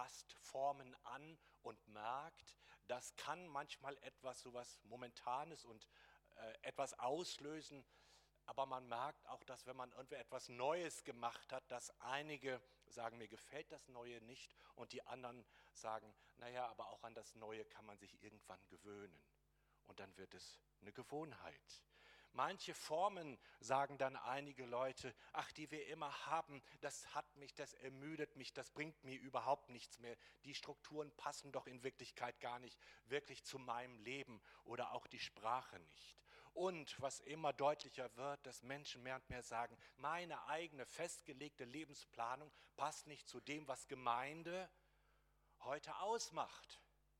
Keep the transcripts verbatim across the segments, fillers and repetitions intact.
fasst Formen an und merkt, das kann manchmal etwas sowas Momentanes und äh, etwas auslösen, aber man merkt auch, dass wenn man irgendwie etwas Neues gemacht hat, dass einige sagen, mir gefällt das Neue nicht und die anderen sagen, naja, aber auch an das Neue kann man sich irgendwann gewöhnen und dann wird es eine Gewohnheit. Manche Formen, sagen dann einige Leute, ach, die wir immer haben, das hat mich, das ermüdet mich, das bringt mir überhaupt nichts mehr. Die Strukturen passen doch in Wirklichkeit gar nicht wirklich zu meinem Leben oder auch die Sprache nicht. Und was immer deutlicher wird, dass Menschen mehr und mehr sagen, meine eigene festgelegte Lebensplanung passt nicht zu dem, was Gemeinde heute ausmacht.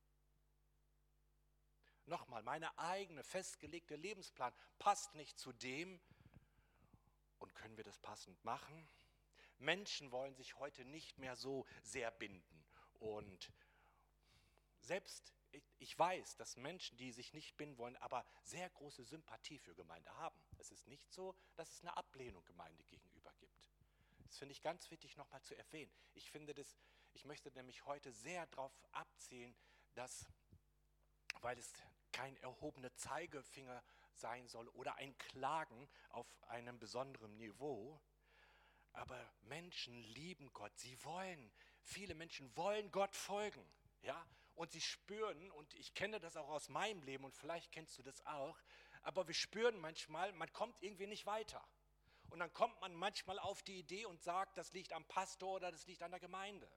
Nochmal, meine eigene festgelegte Lebensplan passt nicht zu dem. Und können wir das passend machen? Menschen wollen sich heute nicht mehr so sehr binden. Und selbst ich, ich weiß, dass Menschen, die sich nicht binden wollen, aber sehr große Sympathie für Gemeinde haben. Es ist nicht so, dass es eine Ablehnung Gemeinde gegenüber gibt. Das finde ich ganz wichtig nochmal zu erwähnen. Ich finde das, ich möchte nämlich heute sehr darauf abzielen, dass, weil es kein erhobener Zeigefinger sein soll oder ein Klagen auf einem besonderen Niveau, aber Menschen lieben Gott, sie wollen, viele Menschen wollen Gott folgen, ja, und sie spüren, und ich kenne das auch aus meinem Leben und vielleicht kennst du das auch, aber wir spüren manchmal, man kommt irgendwie nicht weiter. Und dann kommt man manchmal auf die Idee und sagt, das liegt am Pastor oder das liegt an der Gemeinde.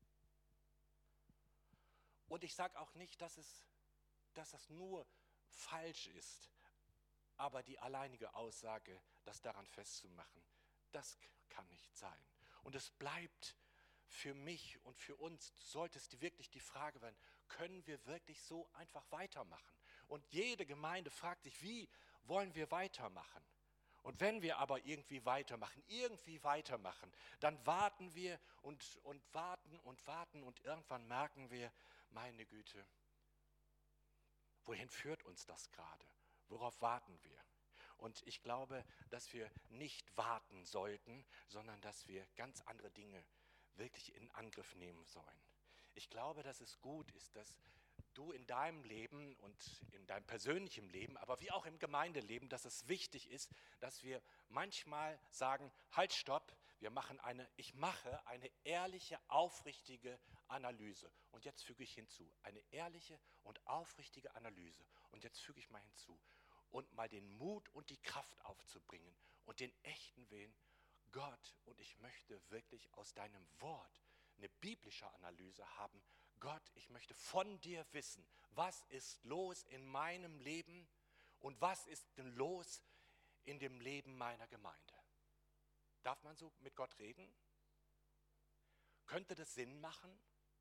Und ich sage auch nicht, dass es dass das nur falsch ist, aber die alleinige Aussage, das daran festzumachen, das kann nicht sein. Und es bleibt für mich und für uns, sollte es wirklich die Frage werden, können wir wirklich so einfach weitermachen? Und jede Gemeinde fragt sich, wie wollen wir weitermachen? Und wenn wir aber irgendwie weitermachen, irgendwie weitermachen, dann warten wir und, und warten und warten und irgendwann merken wir, meine Güte, wohin führt uns das gerade? Worauf warten wir? Und ich glaube, dass wir nicht warten sollten, sondern dass wir ganz andere Dinge wirklich in Angriff nehmen sollen. Ich glaube, dass es gut ist, dass du in deinem Leben und in deinem persönlichen Leben, aber wie auch im Gemeindeleben, dass es wichtig ist, dass wir manchmal sagen, halt, stopp, wir machen eine, ich mache eine ehrliche, aufrichtige Analyse. Und jetzt füge ich hinzu, eine ehrliche und aufrichtige Analyse. Und jetzt füge ich mal hinzu, und mal den Mut und die Kraft aufzubringen und den echten Willen, Gott, und ich möchte wirklich aus deinem Wort eine biblische Analyse haben. Gott, ich möchte von dir wissen, was ist los in meinem Leben und was ist denn los in dem Leben meiner Gemeinde. Darf man so mit Gott reden? Könnte das Sinn machen?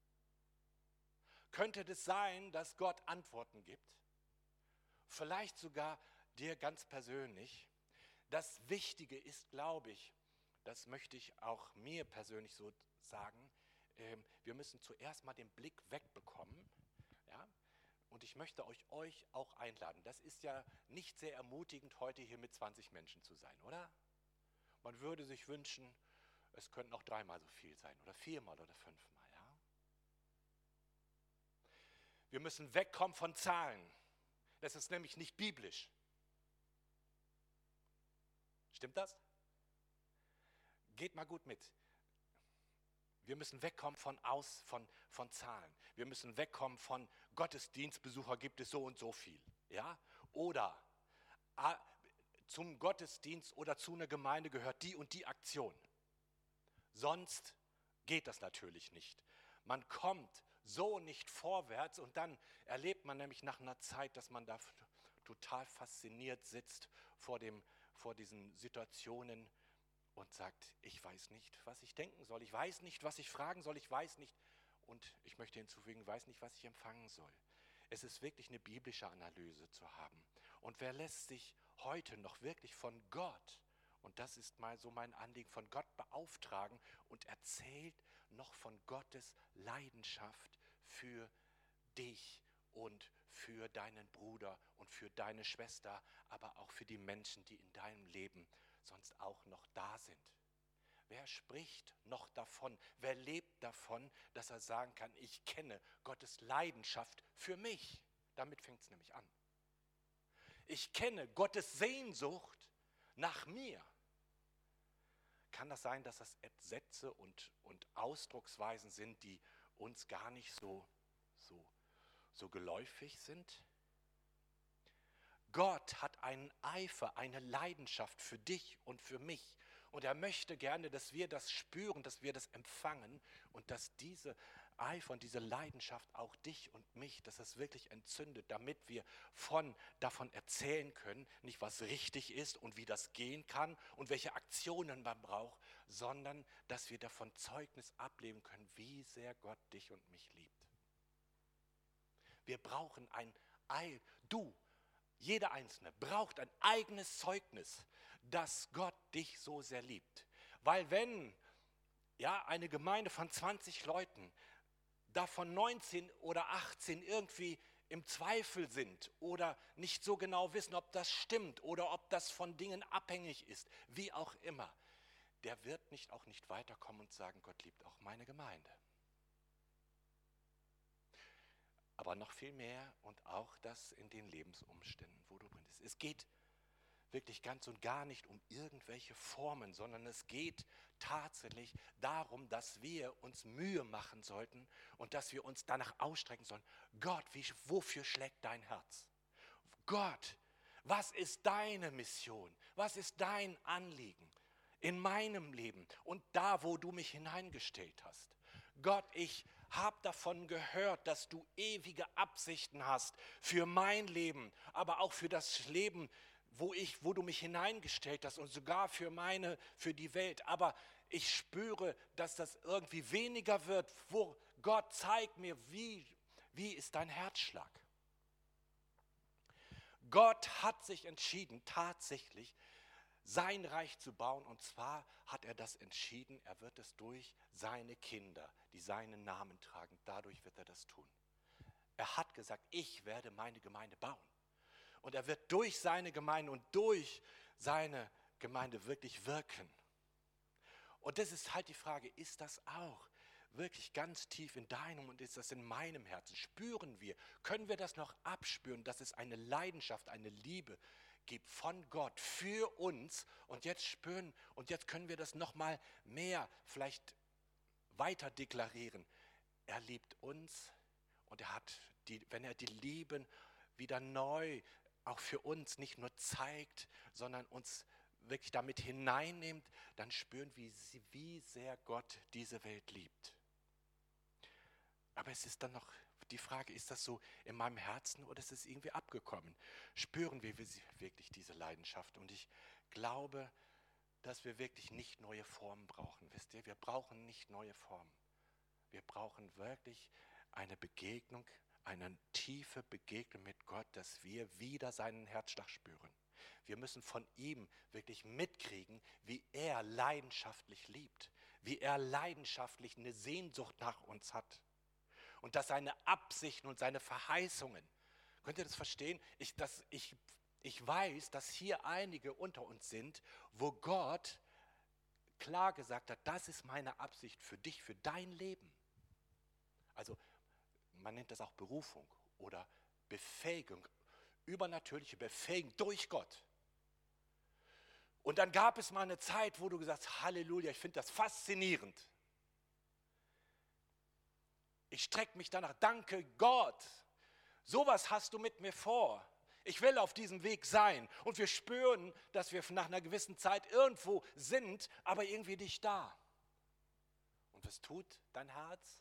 Könnte das sein, dass Gott Antworten gibt? Vielleicht sogar dir ganz persönlich. Das Wichtige ist, glaube ich, das möchte ich auch mir persönlich so sagen, ähm, wir müssen zuerst mal den Blick wegbekommen, ja? Und ich möchte euch, euch auch einladen. Das ist ja nicht sehr ermutigend, heute hier mit zwanzig Menschen zu sein, oder? Man würde sich wünschen, es könnten auch dreimal so viel sein oder viermal oder fünfmal, ja? Wir müssen wegkommen von Zahlen. Das ist nämlich nicht biblisch. Stimmt das? Geht mal gut mit. Wir müssen wegkommen von, aus, von, von Zahlen. Wir müssen wegkommen von Gottesdienstbesucher gibt es so und so viel. Ja? Oder ah, zum Gottesdienst oder zu einer Gemeinde gehört die und die Aktion. Sonst geht das natürlich nicht. Man kommt so nicht vorwärts und dann erlebt man nämlich nach einer Zeit, dass man da total fasziniert sitzt vor, dem, vor diesen Situationen und sagt, ich weiß nicht, was ich denken soll, ich weiß nicht, was ich fragen soll, ich weiß nicht, und ich möchte hinzufügen, weiß nicht, was ich empfangen soll. Es ist wirklich eine biblische Analyse zu haben. Und wer lässt sich heute noch wirklich von Gott, und das ist mal so mein Anliegen, von Gott beauftragen und erzählt noch von Gottes Leidenschaft für dich und für deinen Bruder und für deine Schwester, aber auch für die Menschen, die in deinem Leben sonst auch noch da sind. wer spricht noch davon, wer lebt davon, dass er sagen kann, ich kenne Gottes Leidenschaft für mich. Damit fängt es nämlich an. Ich kenne Gottes Sehnsucht nach mir. Kann das sein, dass das Sätze und, und Ausdrucksweisen sind, die uns gar nicht so, so, so geläufig sind? Gott hat einen Eifer, eine Leidenschaft für dich und für mich. Und er möchte gerne, dass wir das spüren, dass wir das empfangen und dass diese Eifer und diese Leidenschaft auch dich und mich, dass es wirklich entzündet, damit wir von, davon erzählen können, nicht was richtig ist und wie das gehen kann und welche Aktionen man braucht, sondern dass wir davon Zeugnis ablegen können, wie sehr Gott dich und mich liebt. Wir brauchen ein Ei, du, jeder Einzelne braucht ein eigenes Zeugnis, dass Gott dich so sehr liebt. Weil wenn ja, eine Gemeinde von zwanzig Leuten, davon neunzehn oder achtzehn irgendwie im Zweifel sind oder nicht so genau wissen, ob das stimmt oder ob das von Dingen abhängig ist, wie auch immer, der wird nicht auch nicht weiterkommen und sagen, Gott liebt auch meine Gemeinde. Aber noch viel mehr und auch das in den Lebensumständen, wo du bist. Es geht wirklich ganz und gar nicht um irgendwelche Formen, sondern es geht tatsächlich darum, dass wir uns Mühe machen sollten und dass wir uns danach ausstrecken sollen. Gott, wie, wofür schlägt dein Herz? Gott, was ist deine Mission? Was ist dein Anliegen in meinem Leben und da, wo du mich hineingestellt hast? Gott, ich habe davon gehört, dass du ewige Absichten hast für mein Leben, aber auch für das Leben, wo ich, wo du mich hineingestellt hast und sogar für meine, für die Welt. Aber ich spüre, dass das irgendwie weniger wird. Wo Gott, zeig mir, wie, wie ist dein Herzschlag? Gott hat sich entschieden, tatsächlich sein Reich zu bauen. Und zwar hat er das entschieden, er wird es durch seine Kinder, die seinen Namen tragen, dadurch wird er das tun. Er hat gesagt, ich werde meine Gemeinde bauen. Und er wird durch seine Gemeinde und durch seine Gemeinde wirklich wirken. Und das ist halt die Frage, ist das auch wirklich ganz tief in deinem und ist das in meinem Herzen? Spüren wir, können wir das noch abspüren, dass es eine Leidenschaft, eine Liebe gibt von Gott für uns? Und jetzt spüren, und jetzt können wir das nochmal mehr vielleicht weiter deklarieren. Er liebt uns und er hat, die, wenn er die Lieben wieder neu auch für uns nicht nur zeigt, sondern uns wirklich damit hineinnimmt, dann spüren wir, wie sehr Gott diese Welt liebt. Aber es ist dann noch die Frage, ist das so in meinem Herzen oder ist es irgendwie abgekommen? Spüren wir wirklich diese Leidenschaft? Und ich glaube, dass wir wirklich nicht neue Formen brauchen. Wisst ihr, wir brauchen nicht neue Formen. Wir brauchen wirklich eine Begegnung, eine tiefe Begegnung mit Gott, dass wir wieder seinen Herzschlag spüren. Wir müssen von ihm wirklich mitkriegen, wie er leidenschaftlich liebt, wie er leidenschaftlich eine Sehnsucht nach uns hat und dass seine Absichten und seine Verheißungen, könnt ihr das verstehen? Ich, das, ich, ich weiß, dass hier einige unter uns sind, wo Gott klar gesagt hat, das ist meine Absicht für dich, für dein Leben. Also man nennt das auch Berufung oder Befähigung, übernatürliche Befähigung durch Gott. Und dann gab es mal eine Zeit, wo du gesagt hast, Halleluja, ich finde das faszinierend. Ich strecke mich danach, danke Gott, sowas hast du mit mir vor. Ich will auf diesem Weg sein. Und wir spüren, dass wir nach einer gewissen Zeit irgendwo sind, aber irgendwie nicht da. Und was tut dein Herz?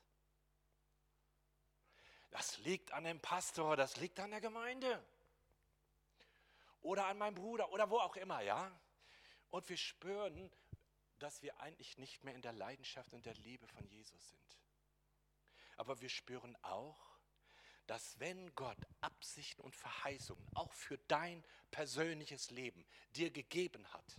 Das liegt an dem Pastor, das liegt an der Gemeinde. Oder an meinem Bruder oder wo auch immer, ja? Und wir spüren, dass wir eigentlich nicht mehr in der Leidenschaft und der Liebe von Jesus sind. Aber wir spüren auch, dass wenn Gott Absichten und Verheißungen auch für dein persönliches Leben dir gegeben hat,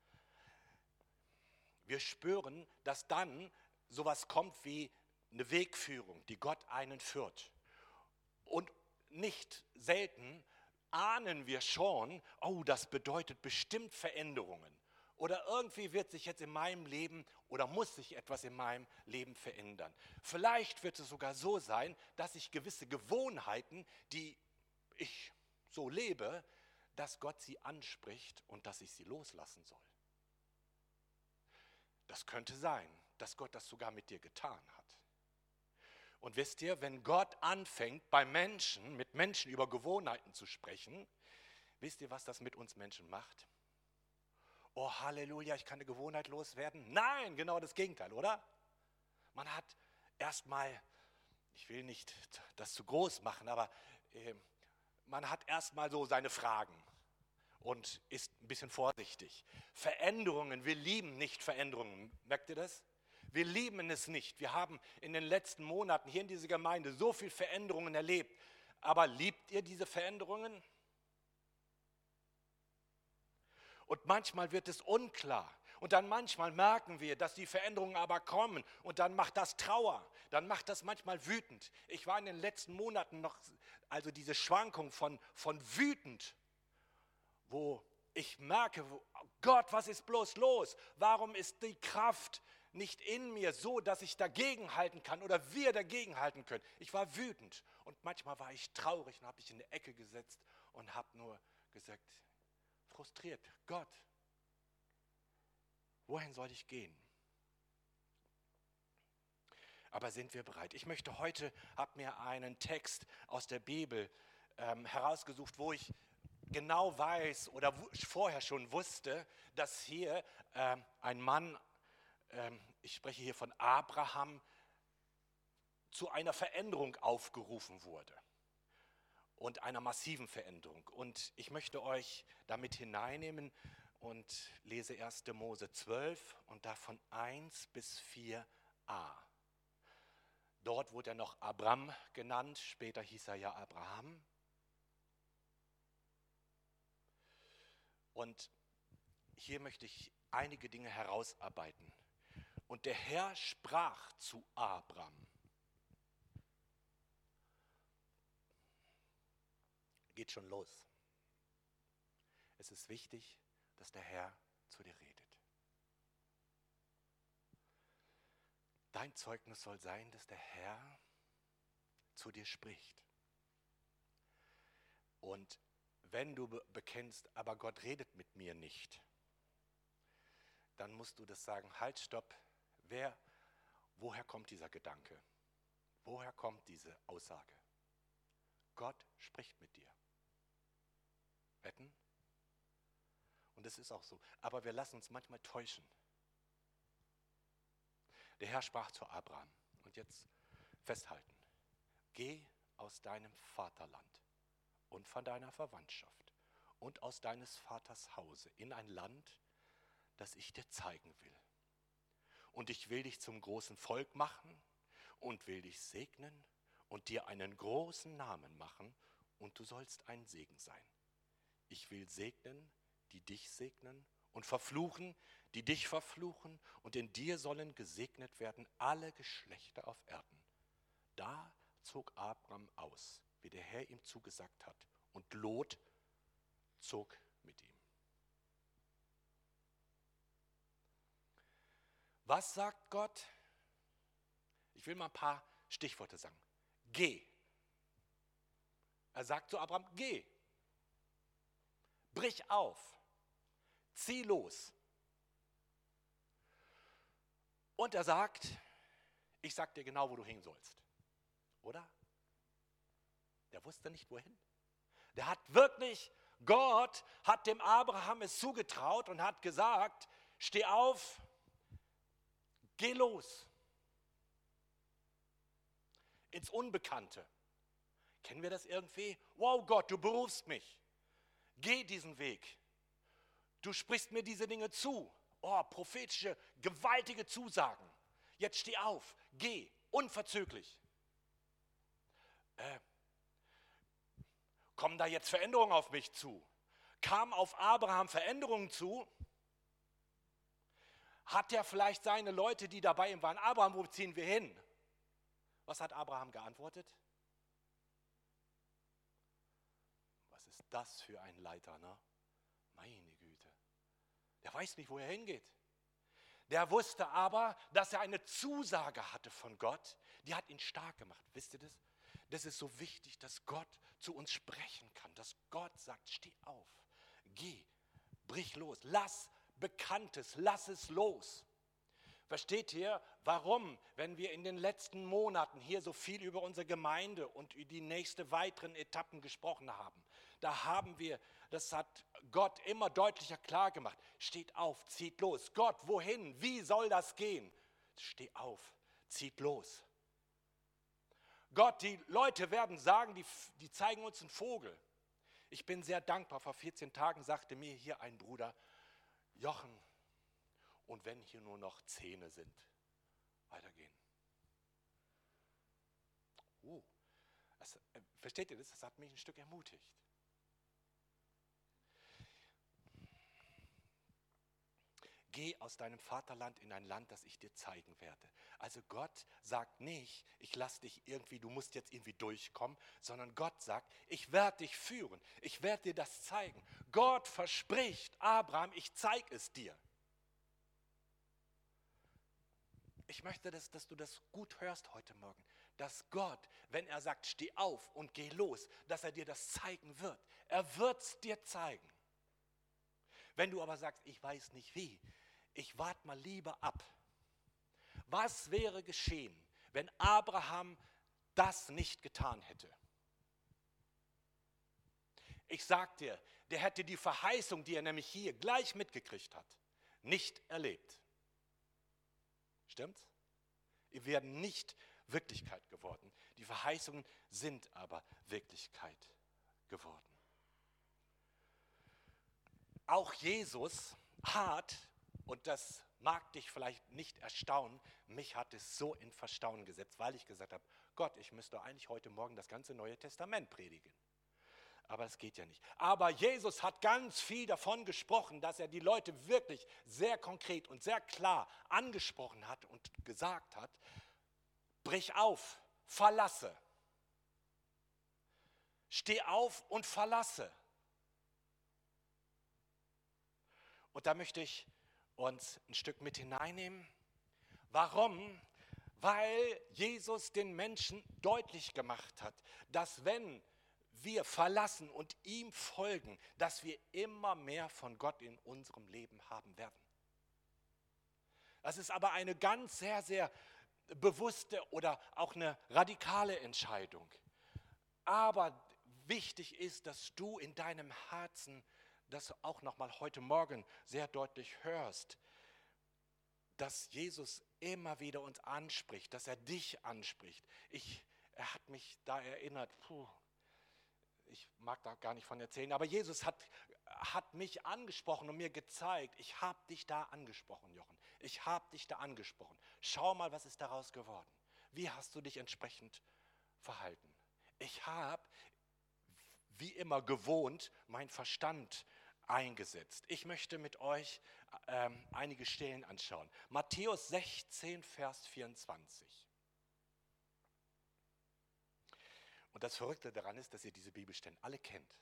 wir spüren, dass dann sowas kommt wie eine Wegführung, die Gott einen führt. Und nicht selten ahnen wir schon, oh, das bedeutet bestimmt Veränderungen. Oder irgendwie wird sich jetzt in meinem Leben oder muss sich etwas in meinem Leben verändern. Vielleicht wird es sogar so sein, dass ich gewisse Gewohnheiten, die ich so lebe, dass Gott sie anspricht und dass ich sie loslassen soll. Das könnte sein, dass Gott das sogar mit dir getan hat. Und wisst ihr, wenn Gott anfängt, bei Menschen, mit Menschen über Gewohnheiten zu sprechen, wisst ihr, was das mit uns Menschen macht? Oh, Halleluja, ich kann eine Gewohnheit loswerden. Nein, genau das Gegenteil, oder? Man hat erstmal, ich will nicht das zu groß machen, aber äh, man hat erstmal so seine Fragen und ist ein bisschen vorsichtig. Veränderungen, wir lieben nicht Veränderungen. Merkt ihr das? Wir lieben es nicht. Wir haben in den letzten Monaten hier in dieser Gemeinde so viel Veränderungen erlebt. Aber liebt ihr diese Veränderungen? Und manchmal wird es unklar. Und dann manchmal merken wir, dass die Veränderungen aber kommen. Und dann macht das Trauer. Dann macht das manchmal wütend. Ich war in den letzten Monaten noch, also diese Schwankung von, von wütend, wo ich merke, wo, Gott, was ist bloß los? Warum ist die Kraft nicht in mir so, dass ich dagegen halten kann oder wir dagegen halten können? Ich war wütend und manchmal war ich traurig und habe mich in die Ecke gesetzt und habe nur gesagt, frustriert, Gott, wohin soll ich gehen? Aber sind wir bereit? Ich möchte heute, habe mir einen Text aus der Bibel ähm, herausgesucht, wo ich genau weiß oder vorher schon wusste, dass hier ähm, ein Mann, ähm, ich spreche hier von Abraham, zu einer Veränderung aufgerufen wurde und einer massiven Veränderung. Und ich möchte euch damit hineinnehmen und lese erster Mose zwölf und davon eins bis vier a. Dort wurde er noch Abram genannt, später hieß er ja Abraham. Und hier möchte ich einige Dinge herausarbeiten. Und der Herr sprach zu Abram. Geht schon los. Es ist wichtig, dass der Herr zu dir redet. Dein Zeugnis soll sein, dass der Herr zu dir spricht. Und wenn du bekennst, aber Gott redet mit mir nicht, dann musst du das sagen, halt, stopp, wer, woher kommt dieser Gedanke? Woher kommt diese Aussage? Gott spricht mit dir. Wetten? Und es ist auch so. Aber wir lassen uns manchmal täuschen. Der Herr sprach zu Abraham. Und jetzt festhalten. Geh aus deinem Vaterland und von deiner Verwandtschaft und aus deines Vaters Hause in ein Land, das ich dir zeigen will. Und ich will dich zum großen Volk machen und will dich segnen und dir einen großen Namen machen und du sollst ein Segen sein. Ich will segnen, die dich segnen und verfluchen, die dich verfluchen und in dir sollen gesegnet werden alle Geschlechter auf Erden. Da zog Abram aus, wie der Herr ihm zugesagt hat, und Lot zog mit ihm. Was sagt Gott? Ich will mal ein paar Stichworte sagen. Geh. Er sagt zu Abraham, geh. Brich auf. Zieh los. Und er sagt, ich sag dir genau, wo du hin sollst. Oder? Der wusste nicht, wohin. Der hat wirklich, Gott hat dem Abraham es zugetraut und hat gesagt, steh auf, geh los. Ins Unbekannte. Kennen wir das irgendwie? Wow, Gott, du berufst mich. Geh diesen Weg. Du sprichst mir diese Dinge zu. Oh, prophetische, gewaltige Zusagen. Jetzt steh auf, geh, unverzüglich. Äh, kommen da jetzt Veränderungen auf mich zu? Kam auf Abraham Veränderungen zu? Hat er vielleicht seine Leute, die dabei waren, Abraham, wo ziehen wir hin? Was hat Abraham geantwortet? Was ist das für ein Leiter, ne? Meine Güte. Der weiß nicht, wo er hingeht. Der wusste aber, dass er eine Zusage hatte von Gott, die hat ihn stark gemacht. Wisst ihr das? Das ist so wichtig, dass Gott zu uns sprechen kann, dass Gott sagt, steh auf, geh, brich los, lass Bekanntes, lass es los. Versteht ihr, warum, wenn wir in den letzten Monaten hier so viel über unsere Gemeinde und über die nächsten weiteren Etappen gesprochen haben? Da haben wir, das hat Gott immer deutlicher klar gemacht. Steht auf, zieht los. Gott, wohin? Wie soll das gehen? Steh auf, zieht los. Gott, die Leute werden sagen, die, die zeigen uns einen Vogel. Ich bin sehr dankbar. Vor vierzehn Tagen sagte mir hier ein Bruder, Jochen, und wenn hier nur noch Zähne sind, weitergehen. Oh, das, äh, versteht ihr das? Das hat mich ein Stück ermutigt. Geh aus deinem Vaterland in ein Land, das ich dir zeigen werde. Also Gott sagt nicht, ich lasse dich irgendwie, du musst jetzt irgendwie durchkommen, sondern Gott sagt, ich werde dich führen, ich werde dir das zeigen. Gott verspricht, Abraham, ich zeige es dir. Ich möchte, dass, dass du das gut hörst heute Morgen, dass Gott, wenn er sagt, steh auf und geh los, dass er dir das zeigen wird. Er wird es dir zeigen. Wenn du aber sagst, ich weiß nicht wie, ich warte mal lieber ab. Was wäre geschehen, wenn Abraham das nicht getan hätte? Ich sag dir, der hätte die Verheißung, die er nämlich hier gleich mitgekriegt hat, nicht erlebt. Stimmt's? Wir werden nicht Wirklichkeit geworden. Die Verheißungen sind aber Wirklichkeit geworden. Auch Jesus hat, und das mag dich vielleicht nicht erstaunen, mich hat es so in Verstaunen gesetzt, weil ich gesagt habe, Gott, ich müsste eigentlich heute Morgen das ganze Neue Testament predigen. Aber es geht ja nicht. Aber Jesus hat ganz viel davon gesprochen, dass er die Leute wirklich sehr konkret und sehr klar angesprochen hat und gesagt hat, brich auf, verlasse. Steh auf und verlasse. Und da möchte ich uns ein Stück mit hineinnehmen. Warum? Weil Jesus den Menschen deutlich gemacht hat, dass wenn wir verlassen und ihm folgen, dass wir immer mehr von Gott in unserem Leben haben werden. Das ist aber eine ganz sehr, sehr bewusste oder auch eine radikale Entscheidung. Aber wichtig ist, dass du in deinem Herzen das auch nochmal heute Morgen sehr deutlich hörst, dass Jesus immer wieder uns anspricht, dass er dich anspricht. Ich, er hat mich da erinnert, puh, ich mag da gar nicht von erzählen, aber Jesus hat, hat mich angesprochen und mir gezeigt, ich habe dich da angesprochen, Jochen. Ich habe dich da angesprochen. Schau mal, was ist daraus geworden. Wie hast du dich entsprechend verhalten? Ich habe, wie immer gewohnt, meinen Verstand eingesetzt. Ich möchte mit euch ähm, einige Stellen anschauen. Matthäus sechzehn, Vers vierundzwanzig. Und das Verrückte daran ist, dass ihr diese Bibelstellen alle kennt.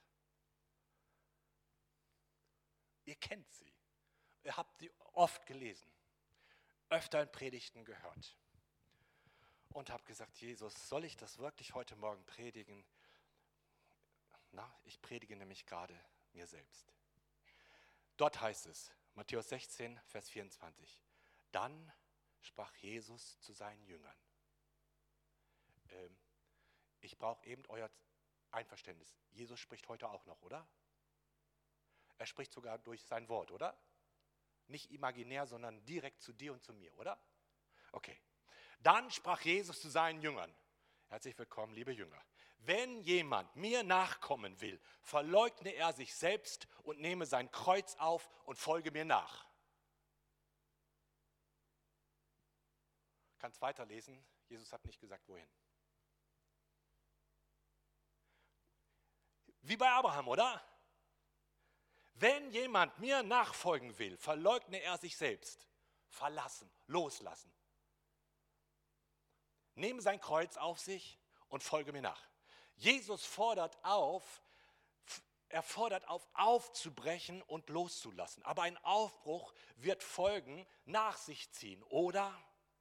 Ihr kennt sie. Ihr habt sie oft gelesen, öfter in Predigten gehört. Und habt gesagt, Jesus, soll ich das wirklich heute Morgen predigen? Na, ich predige nämlich gerade mir selbst. Dort heißt es, Matthäus sechzehn, Vers vierundzwanzig. Dann sprach Jesus zu seinen Jüngern. Ähm, Ich brauche eben euer Einverständnis. Jesus spricht heute auch noch, oder? Er spricht sogar durch sein Wort, oder? Nicht imaginär, sondern direkt zu dir und zu mir, oder? Okay. Dann sprach Jesus zu seinen Jüngern. Herzlich willkommen, liebe Jünger. Wenn jemand mir nachkommen will, verleugne er sich selbst und nehme sein Kreuz auf und folge mir nach. Kannst weiterlesen. Jesus hat nicht gesagt, wohin. Wie bei Abraham, oder? Wenn jemand mir nachfolgen will, verleugne er sich selbst. Verlassen, loslassen. Nehme sein Kreuz auf sich und folge mir nach. Jesus fordert auf, er fordert auf, aufzubrechen und loszulassen. Aber ein Aufbruch wird Folgen nach sich ziehen, oder?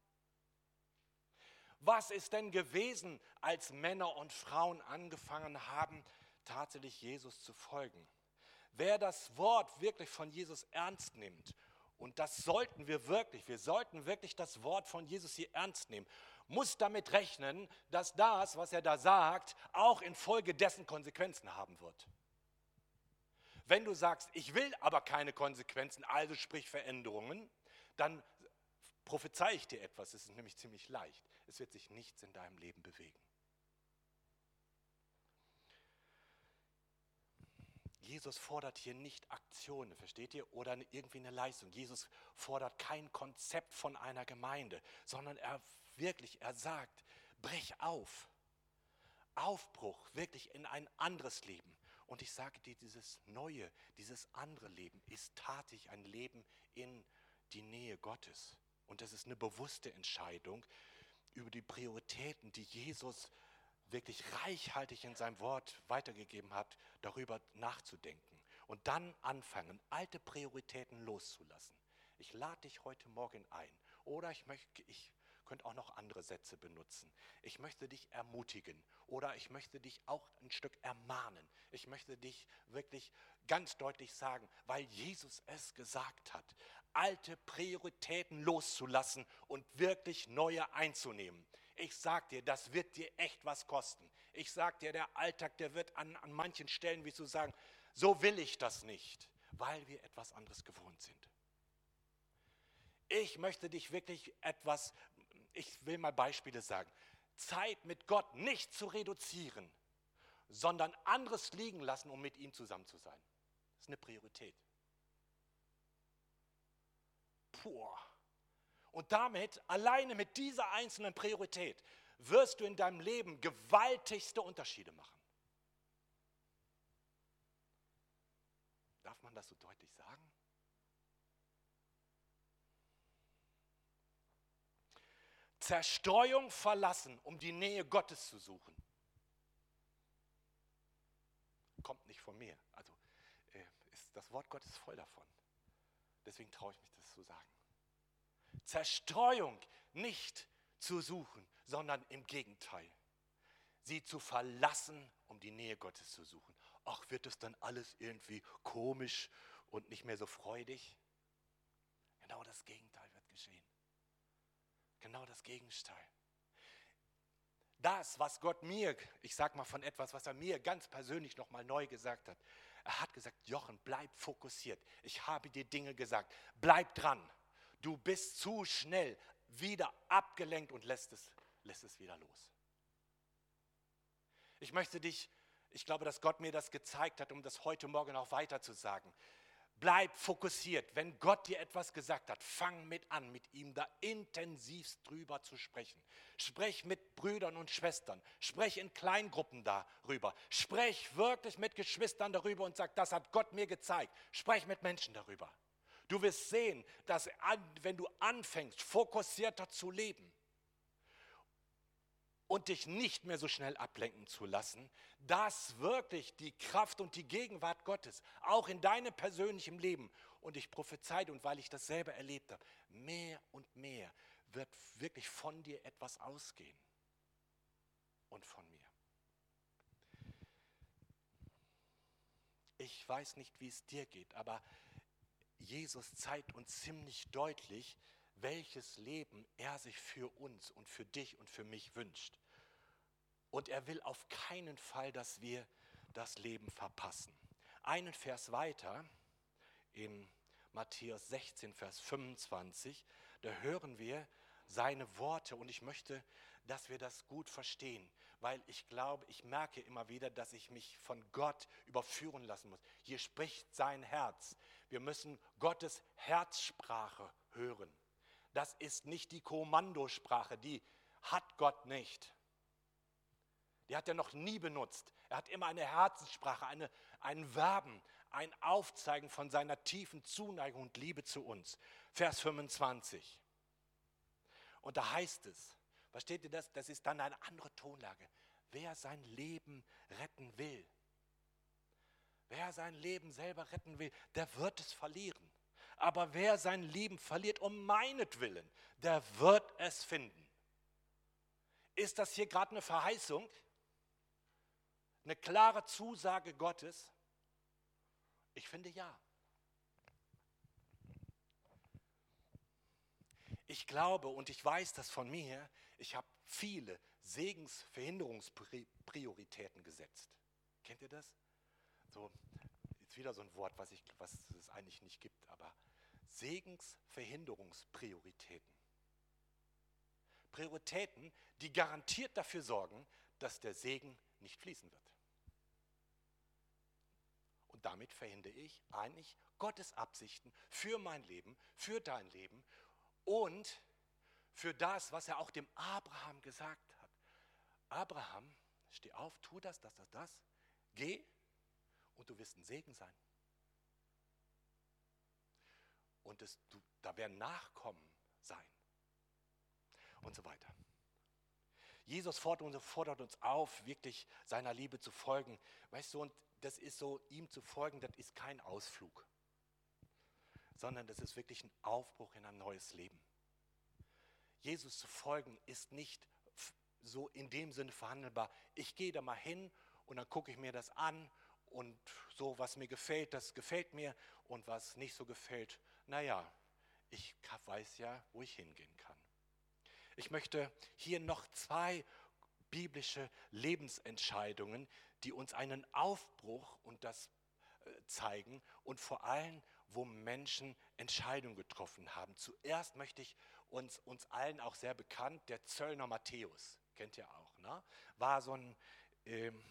Was ist denn gewesen, als Männer und Frauen angefangen haben, tatsächlich Jesus zu folgen? Wer das Wort wirklich von Jesus ernst nimmt, und das sollten wir wirklich, wir sollten wirklich das Wort von Jesus hier ernst nehmen, muss damit rechnen, dass das, was er da sagt, auch infolgedessen Konsequenzen haben wird. Wenn du sagst, ich will aber keine Konsequenzen, also sprich Veränderungen, dann prophezei ich dir etwas, es ist nämlich ziemlich leicht. Es wird sich nichts in deinem Leben bewegen. Jesus fordert hier nicht Aktionen, versteht ihr? Oder irgendwie eine Leistung. Jesus fordert kein Konzept von einer Gemeinde, sondern er wirklich, er sagt, brech auf. Aufbruch wirklich in ein anderes Leben. Und ich sage dir, dieses neue, dieses andere Leben ist tatsächlich ein Leben in die Nähe Gottes. Und das ist eine bewusste Entscheidung über die Prioritäten, die Jesus wirklich reichhaltig in seinem Wort weitergegeben hat, darüber nachzudenken. Und dann anfangen, alte Prioritäten loszulassen. Ich lade dich heute Morgen ein. Oder ich möchte, ich könnte auch noch andere Sätze benutzen. Ich möchte dich ermutigen oder ich möchte dich auch ein Stück ermahnen. Ich möchte dich wirklich ganz deutlich sagen, weil Jesus es gesagt hat, alte Prioritäten loszulassen und wirklich neue einzunehmen. Ich sag dir, das wird dir echt was kosten. Ich sag dir, der Alltag, der wird an, an manchen Stellen, wie zu sagen, so will ich das nicht, weil wir etwas anderes gewohnt sind. Ich möchte dich wirklich etwas, ich will mal Beispiele sagen, Zeit mit Gott nicht zu reduzieren, sondern anderes liegen lassen, um mit ihm zusammen zu sein. Das ist eine Priorität. Puh. Und damit, alleine mit dieser einzelnen Priorität, wirst du in deinem Leben gewaltigste Unterschiede machen. Darf man das so deutlich sagen? Zerstreuung verlassen, um die Nähe Gottes zu suchen. Kommt nicht von mir. Also äh, ist das Wort Gottes voll davon. Deswegen traue ich mich, das zu sagen. Zerstreuung nicht zu suchen, sondern im Gegenteil. Sie zu verlassen, um die Nähe Gottes zu suchen. Ach, wird es dann alles irgendwie komisch und nicht mehr so freudig? Genau das Gegenteil wird geschehen. Genau das Gegenteil. Das, was Gott mir, ich sage mal von etwas, was er mir ganz persönlich nochmal neu gesagt hat. Er hat gesagt, Jochen, bleib fokussiert. Ich habe dir Dinge gesagt. Bleib dran. Du bist zu schnell wieder abgelenkt und lässt es, lässt es wieder los. Ich möchte dich, ich glaube, dass Gott mir das gezeigt hat, um das heute Morgen auch weiter zu sagen. Bleib fokussiert. Wenn Gott dir etwas gesagt hat, fang mit an, mit ihm da intensivst drüber zu sprechen. Sprech mit Brüdern und Schwestern. Sprech in Kleingruppen darüber. Sprech wirklich mit Geschwistern darüber und sag, das hat Gott mir gezeigt. Sprech mit Menschen darüber. Du wirst sehen, dass wenn du anfängst, fokussierter zu leben und dich nicht mehr so schnell ablenken zu lassen, dass wirklich die Kraft und die Gegenwart Gottes auch in deinem persönlichen Leben, und ich prophezeie, und weil ich das selber erlebt habe, mehr und mehr wird wirklich von dir etwas ausgehen und von mir. Ich weiß nicht, wie es dir geht, aber Jesus zeigt uns ziemlich deutlich, welches Leben er sich für uns und für dich und für mich wünscht. Und er will auf keinen Fall, dass wir das Leben verpassen. Einen Vers weiter, in Matthäus sechzehn, Vers fünfundzwanzig, da hören wir seine Worte. Und ich möchte, dass wir das gut verstehen, weil ich glaube, ich merke immer wieder, dass ich mich von Gott überführen lassen muss. Hier spricht sein Herz. Wir müssen Gottes Herzsprache hören. Das ist nicht die Kommandosprache, die hat Gott nicht. Die hat er noch nie benutzt. Er hat immer eine Herzenssprache, eine, ein Verben, ein Aufzeigen von seiner tiefen Zuneigung und Liebe zu uns. Vers fünfundzwanzig. Und da heißt es, versteht ihr das? Das ist dann eine andere Tonlage. Wer sein Leben retten will, Wer sein Leben selber retten will, der wird es verlieren. Aber wer sein Leben verliert um meinetwillen, der wird es finden. Ist das hier gerade eine Verheißung? Eine klare Zusage Gottes? Ich finde ja. Ich glaube und ich weiß das von mir, ich habe viele Segensverhinderungsprioritäten gesetzt. Kennt ihr das? So, jetzt wieder so ein Wort, was, ich, was es eigentlich nicht gibt, aber Segensverhinderungsprioritäten. Prioritäten, die garantiert dafür sorgen, dass der Segen nicht fließen wird. Und damit verhindere ich eigentlich Gottes Absichten für mein Leben, für dein Leben und für das, was er auch dem Abraham gesagt hat. Abraham, steh auf, tu das, das, das, das, geh und du wirst ein Segen sein. Und es, du, da werden Nachkommen sein. Und so weiter. Jesus fordert uns, fordert uns auf, wirklich seiner Liebe zu folgen. Weißt du, und das ist so, ihm zu folgen, das ist kein Ausflug, sondern das ist wirklich ein Aufbruch in ein neues Leben. Jesus zu folgen ist nicht so in dem Sinne verhandelbar. Ich gehe da mal hin und dann gucke ich mir das an und so, was mir gefällt, das gefällt mir und was nicht so gefällt, naja, ich weiß ja, wo ich hingehen kann. Ich möchte hier noch zwei biblische Lebensentscheidungen, die uns einen Aufbruch und das zeigen und vor allem, wo Menschen Entscheidungen getroffen haben. Zuerst möchte ich uns, uns allen auch sehr bekannt, der Zöllner Matthäus, kennt ihr auch, ne? War so ein ähm,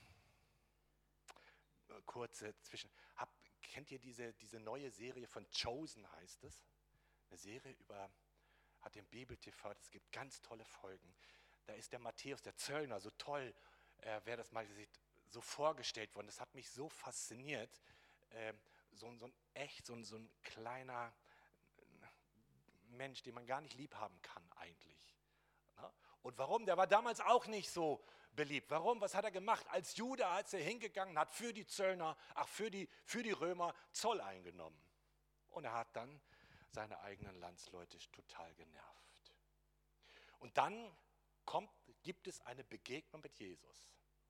kurze Zwischen... Hab, kennt ihr diese, diese neue Serie von Chosen, heißt es? Eine Serie über... hat den Bibel T V, es gibt ganz tolle Folgen. Da ist der Matthäus, der Zöllner, so toll, äh, wer das mal sieht, so vorgestellt worden. Das hat mich so fasziniert. Äh, so, so ein echt, so ein, so ein kleiner Mensch, den man gar nicht lieb haben kann eigentlich. Na? Und warum? Der war damals auch nicht so beliebt. Warum? Was hat er gemacht? Als Jude, als er hingegangen hat für die Zöllner, ach für die, für die Römer Zoll eingenommen. Und er hat dann seine eigenen Landsleute total genervt. Und dann kommt, gibt es eine Begegnung mit Jesus.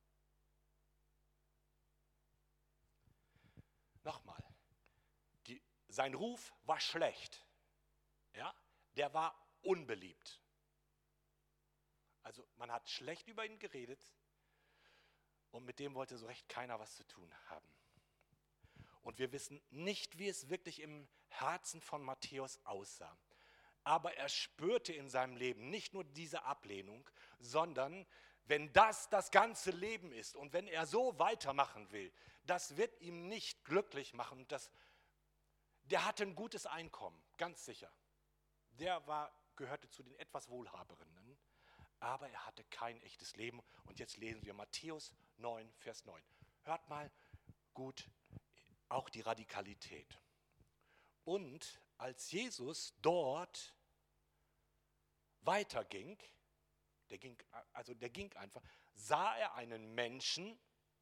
Nochmal, die, sein Ruf war schlecht. Ja? Der war unbeliebt. Also man hat schlecht über ihn geredet und mit dem wollte so recht keiner was zu tun haben. Und wir wissen nicht, wie es wirklich im Herzen von Matthäus aussah. Aber er spürte in seinem Leben nicht nur diese Ablehnung, sondern wenn das das ganze Leben ist und wenn er so weitermachen will, das wird ihm nicht glücklich machen. Das, der hatte ein gutes Einkommen, ganz sicher. Der war, gehörte zu den etwas Wohlhaberinnen, aber er hatte kein echtes Leben. Und jetzt lesen wir Matthäus neun, Vers neun. Hört mal gut auch die Radikalität. Und als Jesus dort weiterging, der ging, also der ging einfach, sah er einen Menschen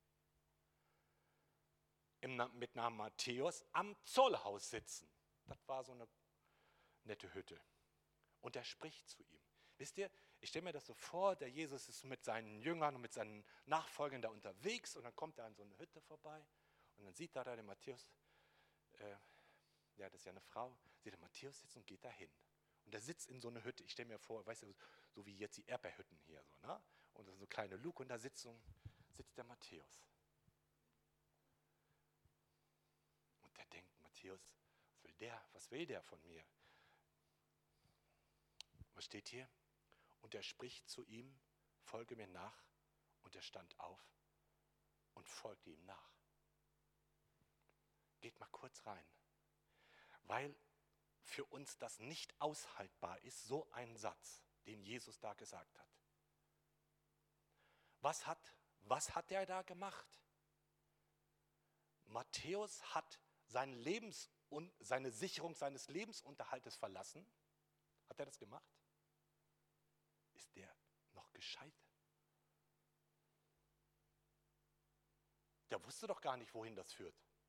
im, mit Namen Matthäus am Zollhaus sitzen. Das war so eine nette Hütte. Und er spricht zu ihm. Wisst ihr, ich stelle mir das so vor, der Jesus ist mit seinen Jüngern und mit seinen Nachfolgern da unterwegs und dann kommt er an so eine Hütte vorbei und dann sieht er da den Matthäus, äh, ja, das ist ja eine Frau, sieht der Matthäus sitzen und geht da hin. Und der sitzt in so einer Hütte, ich stelle mir vor, weißt du, so wie jetzt die Erdbeerhütten hier, so, ne? Und das ist so eine kleine Luke und da sitzt, so, sitzt der Matthäus. Und der denkt, Matthäus, was will der, was will der von mir? Was steht hier? Und er spricht zu ihm, folge mir nach. Und er stand auf und folgte ihm nach. Geht mal kurz rein. Weil für uns das nicht aushaltbar ist, so ein Satz, den Jesus da gesagt hat. Was hat, was hat er da gemacht? Matthäus hat sein Lebens, seine Sicherung seines Lebensunterhaltes verlassen. Hat er das gemacht? Ist der noch gescheit? Der wusste doch gar nicht, wohin das führt.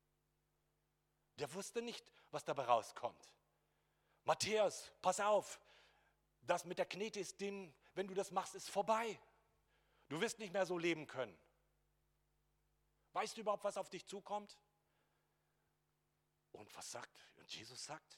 Der wusste nicht, was dabei rauskommt. Matthäus, pass auf, das mit der Knete ist, dem, wenn du das machst, ist vorbei. Du wirst nicht mehr so leben können. Weißt du überhaupt, was auf dich zukommt? Und was sagt? Und Jesus sagt,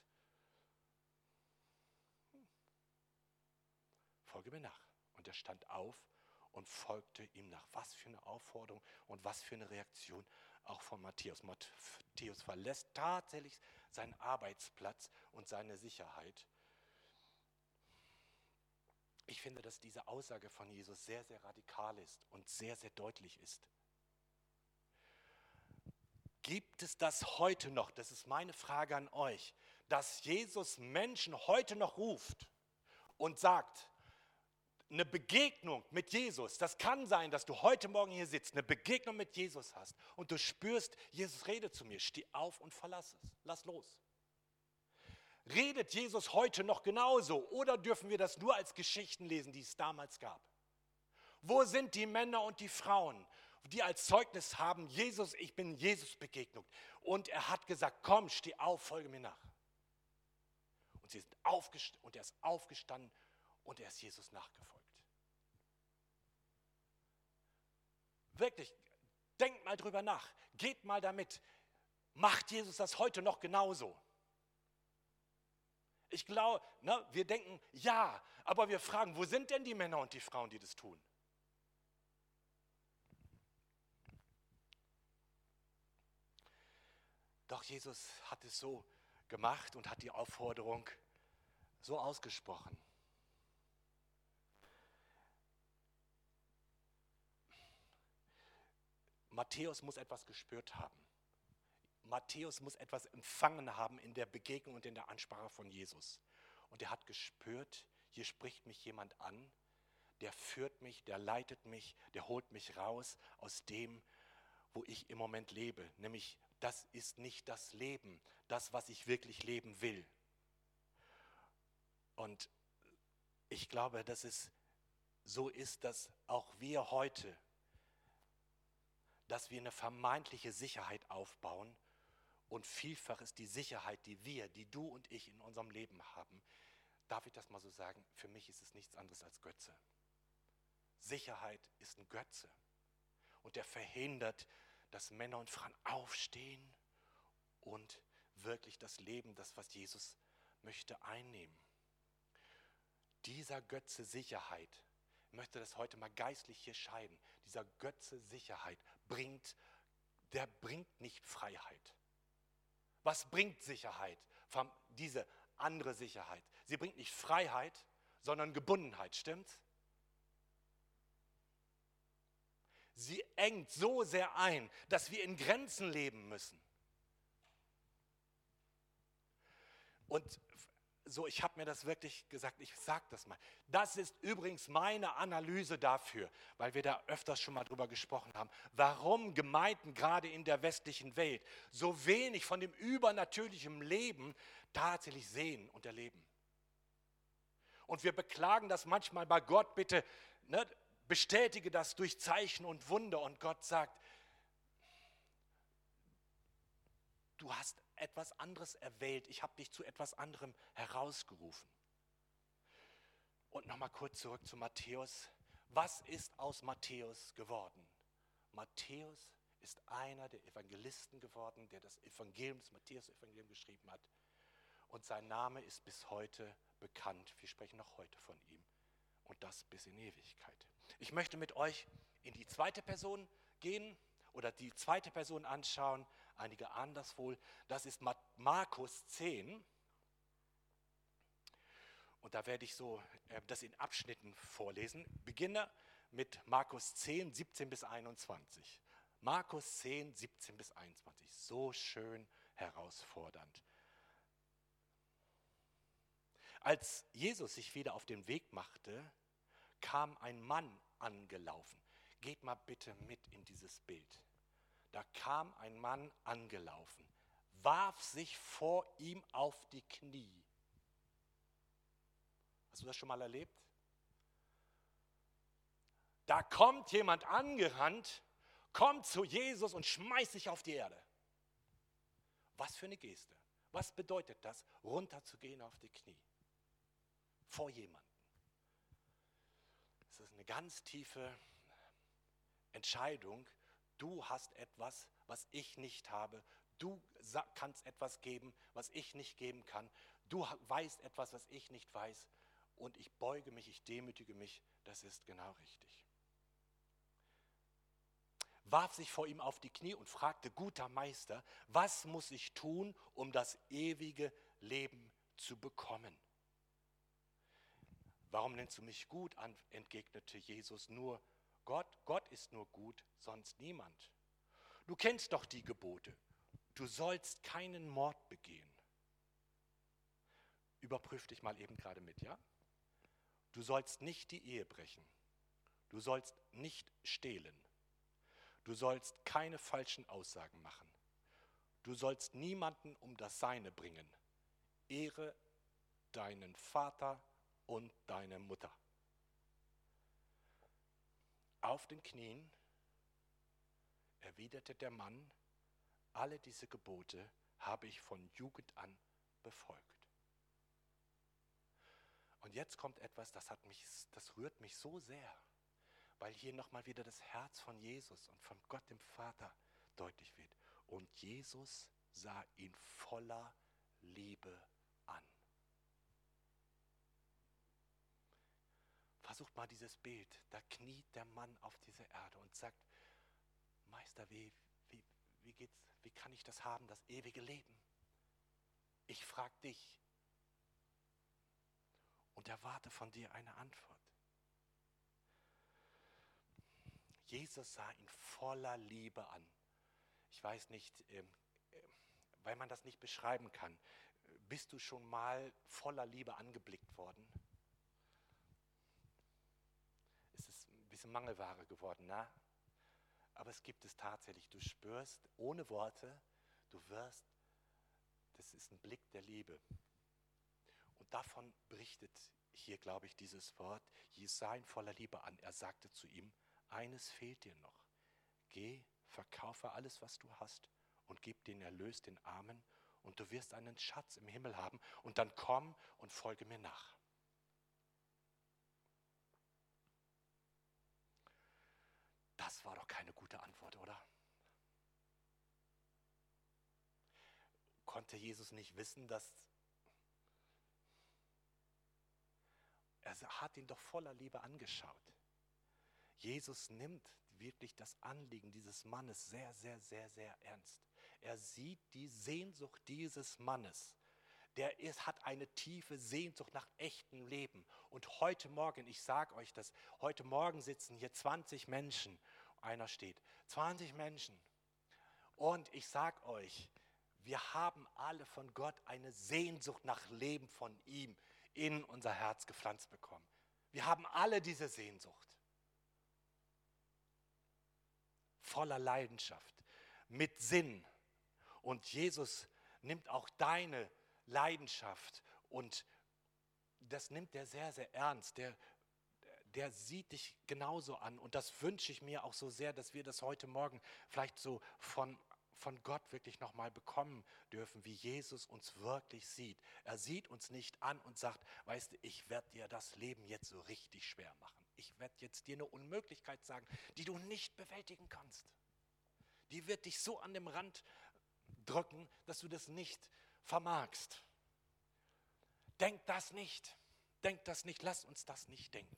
hm, folge mir nach. Und er stand auf und folgte ihm nach. Was für eine Aufforderung und was für eine Reaktion auch von Matthäus. Matthäus verlässt tatsächlich seinen Arbeitsplatz und seine Sicherheit. Ich finde, dass diese Aussage von Jesus sehr, sehr radikal ist und sehr, sehr deutlich ist. Gibt es das heute noch, das ist meine Frage an euch, dass Jesus Menschen heute noch ruft und sagt, eine Begegnung mit Jesus, das kann sein, dass du heute Morgen hier sitzt, eine Begegnung mit Jesus hast und du spürst, Jesus redet zu mir, steh auf und verlass es, lass los. Redet Jesus heute noch genauso oder dürfen wir das nur als Geschichten lesen, die es damals gab? Wo sind die Männer und die Frauen, die als Zeugnis haben, Jesus, ich bin Jesus begegnet und er hat gesagt, komm, steh auf, folge mir nach. Und, sie sind aufgest- und er ist aufgestanden und er ist Jesus nachgefolgt. Wirklich, denkt mal drüber nach, geht mal damit. Macht Jesus das heute noch genauso? Ich glaube, ne, wir denken, ja, aber wir fragen, wo sind denn die Männer und die Frauen, die das tun? Doch Jesus hat es so gemacht und hat die Aufforderung so ausgesprochen. Matthäus muss etwas gespürt haben. Matthäus muss etwas empfangen haben in der Begegnung und in der Ansprache von Jesus. Und er hat gespürt, hier spricht mich jemand an, der führt mich, der leitet mich, der holt mich raus aus dem, wo ich im Moment lebe. Nämlich, das ist nicht das Leben, das, was ich wirklich leben will. Und ich glaube, dass es so ist, dass auch wir heute, dass wir eine vermeintliche Sicherheit aufbauen und vielfach ist die Sicherheit, die wir, die du und ich in unserem Leben haben, darf ich das mal so sagen, für mich ist es nichts anderes als Götze. Sicherheit ist ein Götze und der verhindert, dass Männer und Frauen aufstehen und wirklich das Leben, das was Jesus möchte, einnehmen. Dieser Götze Sicherheit, ich möchte das heute mal geistlich hier scheiden, dieser Götze Sicherheit bringt, der bringt nicht Freiheit. Was bringt Sicherheit? Diese andere Sicherheit. Sie bringt nicht Freiheit, sondern Gebundenheit, stimmt's? Sie engt so sehr ein, dass wir in Grenzen leben müssen. Und so, ich habe mir das wirklich gesagt, ich sage das mal. Das ist übrigens meine Analyse dafür, weil wir da öfters schon mal drüber gesprochen haben, warum Gemeinden gerade in der westlichen Welt so wenig von dem übernatürlichen Leben tatsächlich sehen und erleben. Und wir beklagen das manchmal bei Gott, bitte, ne, bestätige das durch Zeichen und Wunder. Und Gott sagt, du hast etwas anderes erwählt, ich habe dich zu etwas anderem herausgerufen. Und nochmal kurz zurück zu Matthäus. Was ist aus Matthäus geworden? Matthäus ist einer der Evangelisten geworden, der das Evangelium, das Matthäus-Evangelium geschrieben hat. Und sein Name ist bis heute bekannt. Wir sprechen noch heute von ihm. Und das bis in Ewigkeit. Ich möchte mit euch in die zweite Person gehen oder die zweite Person anschauen, einige anders wohl. Das ist Markus zehn. Und da werde ich so äh, das in Abschnitten vorlesen. Beginne mit Markus zehn, siebzehn bis einundzwanzig. Markus zehn, siebzehn bis einundzwanzig. So schön herausfordernd. Als Jesus sich wieder auf den Weg machte, kam ein Mann angelaufen. Geht mal bitte mit in dieses Bild. Da kam ein Mann angelaufen, warf sich vor ihm auf die Knie. Hast du das schon mal erlebt? Da kommt jemand angerannt, kommt zu Jesus und schmeißt sich auf die Erde. Was für eine Geste. Was bedeutet das, runterzugehen auf die Knie? Vor jemandem. Es ist eine ganz tiefe Entscheidung. Du hast etwas, was ich nicht habe. Du kannst etwas geben, was ich nicht geben kann. Du weißt etwas, was ich nicht weiß. Und ich beuge mich, ich demütige mich. Das ist genau richtig. Warf sich vor ihm auf die Knie und fragte: Guter Meister, was muss ich tun, um das ewige Leben zu bekommen? Warum nennst du mich gut? Entgegnete Jesus. Nur Gott, Gott ist nur gut, sonst niemand. Du kennst doch die Gebote. Du sollst keinen Mord begehen. Überprüf dich mal eben gerade mit, ja? Du sollst nicht die Ehe brechen. Du sollst nicht stehlen. Du sollst keine falschen Aussagen machen. Du sollst niemanden um das Seine bringen. Ehre deinen Vater und deine Mutter. Auf den Knien erwiderte der Mann: Alle diese Gebote habe ich von Jugend an befolgt. Und jetzt kommt etwas, das hat mich, das rührt mich so sehr, weil hier nochmal wieder das Herz von Jesus und von Gott dem Vater deutlich wird. Und Jesus sah ihn voller Liebe an. Versucht mal dieses Bild, da kniet der Mann auf dieser Erde und sagt: Meister, wie, wie, wie geht's, wie kann ich das haben, das ewige Leben? Ich frage dich und erwarte von dir eine Antwort. Jesus sah ihn voller Liebe an. Ich weiß nicht, äh, weil man das nicht beschreiben kann. Bist du schon mal voller Liebe angeblickt worden? Es ist ein bisschen Mangelware geworden, ne? Aber es gibt es tatsächlich. Du spürst ohne Worte, du wirst, das ist ein Blick der Liebe. Und davon berichtet hier, glaube ich, dieses Wort. Jesus sah ihn voller Liebe an. Er sagte zu ihm: Eines fehlt dir noch. Geh, verkaufe alles, was du hast und gib den Erlös den Armen und du wirst einen Schatz im Himmel haben und dann komm und folge mir nach. Das war doch keine gute Antwort, oder? Konnte Jesus nicht wissen, dass... Er hat ihn doch voller Liebe angeschaut. Jesus nimmt wirklich das Anliegen dieses Mannes sehr, sehr, sehr, sehr ernst. Er sieht die Sehnsucht dieses Mannes. Der ist, hat eine tiefe Sehnsucht nach echtem Leben. Und heute Morgen, ich sage euch das, heute Morgen sitzen hier zwanzig Menschen. Einer steht, zwanzig Menschen. Und ich sage euch, wir haben alle von Gott eine Sehnsucht nach Leben von ihm in unser Herz gepflanzt bekommen. Wir haben alle diese Sehnsucht. Voller Leidenschaft, mit Sinn. Und Jesus nimmt auch deine Leidenschaft und das nimmt er sehr, sehr ernst. Der, der sieht dich genauso an und das wünsche ich mir auch so sehr, dass wir das heute Morgen vielleicht so von, von Gott wirklich nochmal bekommen dürfen, wie Jesus uns wirklich sieht. Er sieht uns nicht an und sagt: Weißt du, ich werde dir das Leben jetzt so richtig schwer machen. Ich werde jetzt dir eine Unmöglichkeit sagen, die du nicht bewältigen kannst. Die wird dich so an den Rand drücken, dass du das nicht vermagst. Denk das nicht. Denk das nicht. Lass uns das nicht denken.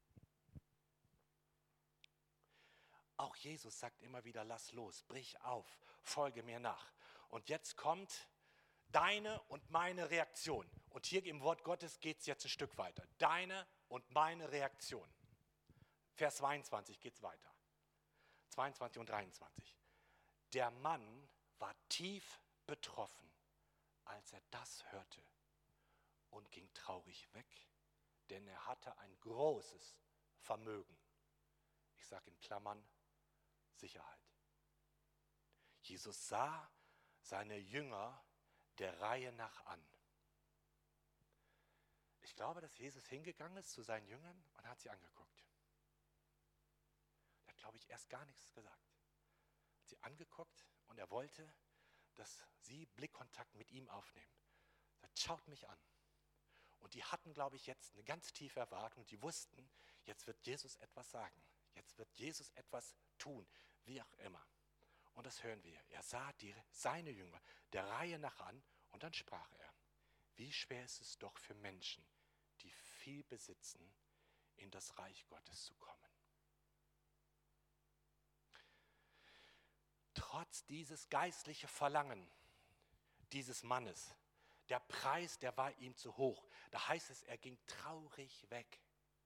Auch Jesus sagt immer wieder: Lass los, brich auf, folge mir nach. Und jetzt kommt deine und meine Reaktion. Und hier im Wort Gottes geht es jetzt ein Stück weiter. Deine und meine Reaktion. Vers zweiundzwanzig geht es weiter. zweiundzwanzig und dreiundzwanzig. Der Mann war tief betroffen, als er das hörte und ging traurig weg, denn er hatte ein großes Vermögen. Ich sage in Klammern Sicherheit. Jesus sah seine Jünger der Reihe nach an. Ich glaube, dass Jesus hingegangen ist zu seinen Jüngern und hat sie angeguckt. Er hat, glaube ich, erst gar nichts gesagt. Hat sie angeguckt und er wollte, dass sie Blickkontakt mit ihm aufnehmen. Sagt, schaut mich an. Und die hatten, glaube ich, jetzt eine ganz tiefe Erwartung. Die wussten, jetzt wird Jesus etwas sagen. Jetzt wird Jesus etwas tun, wie auch immer. Und das hören wir. Er sah die, seine Jünger der Reihe nach an und dann sprach er, wie schwer ist es doch für Menschen, die viel besitzen, in das Reich Gottes zu kommen. Trotz dieses geistlichen Verlangen dieses Mannes, der Preis, der war ihm zu hoch. Da heißt es, er ging traurig weg.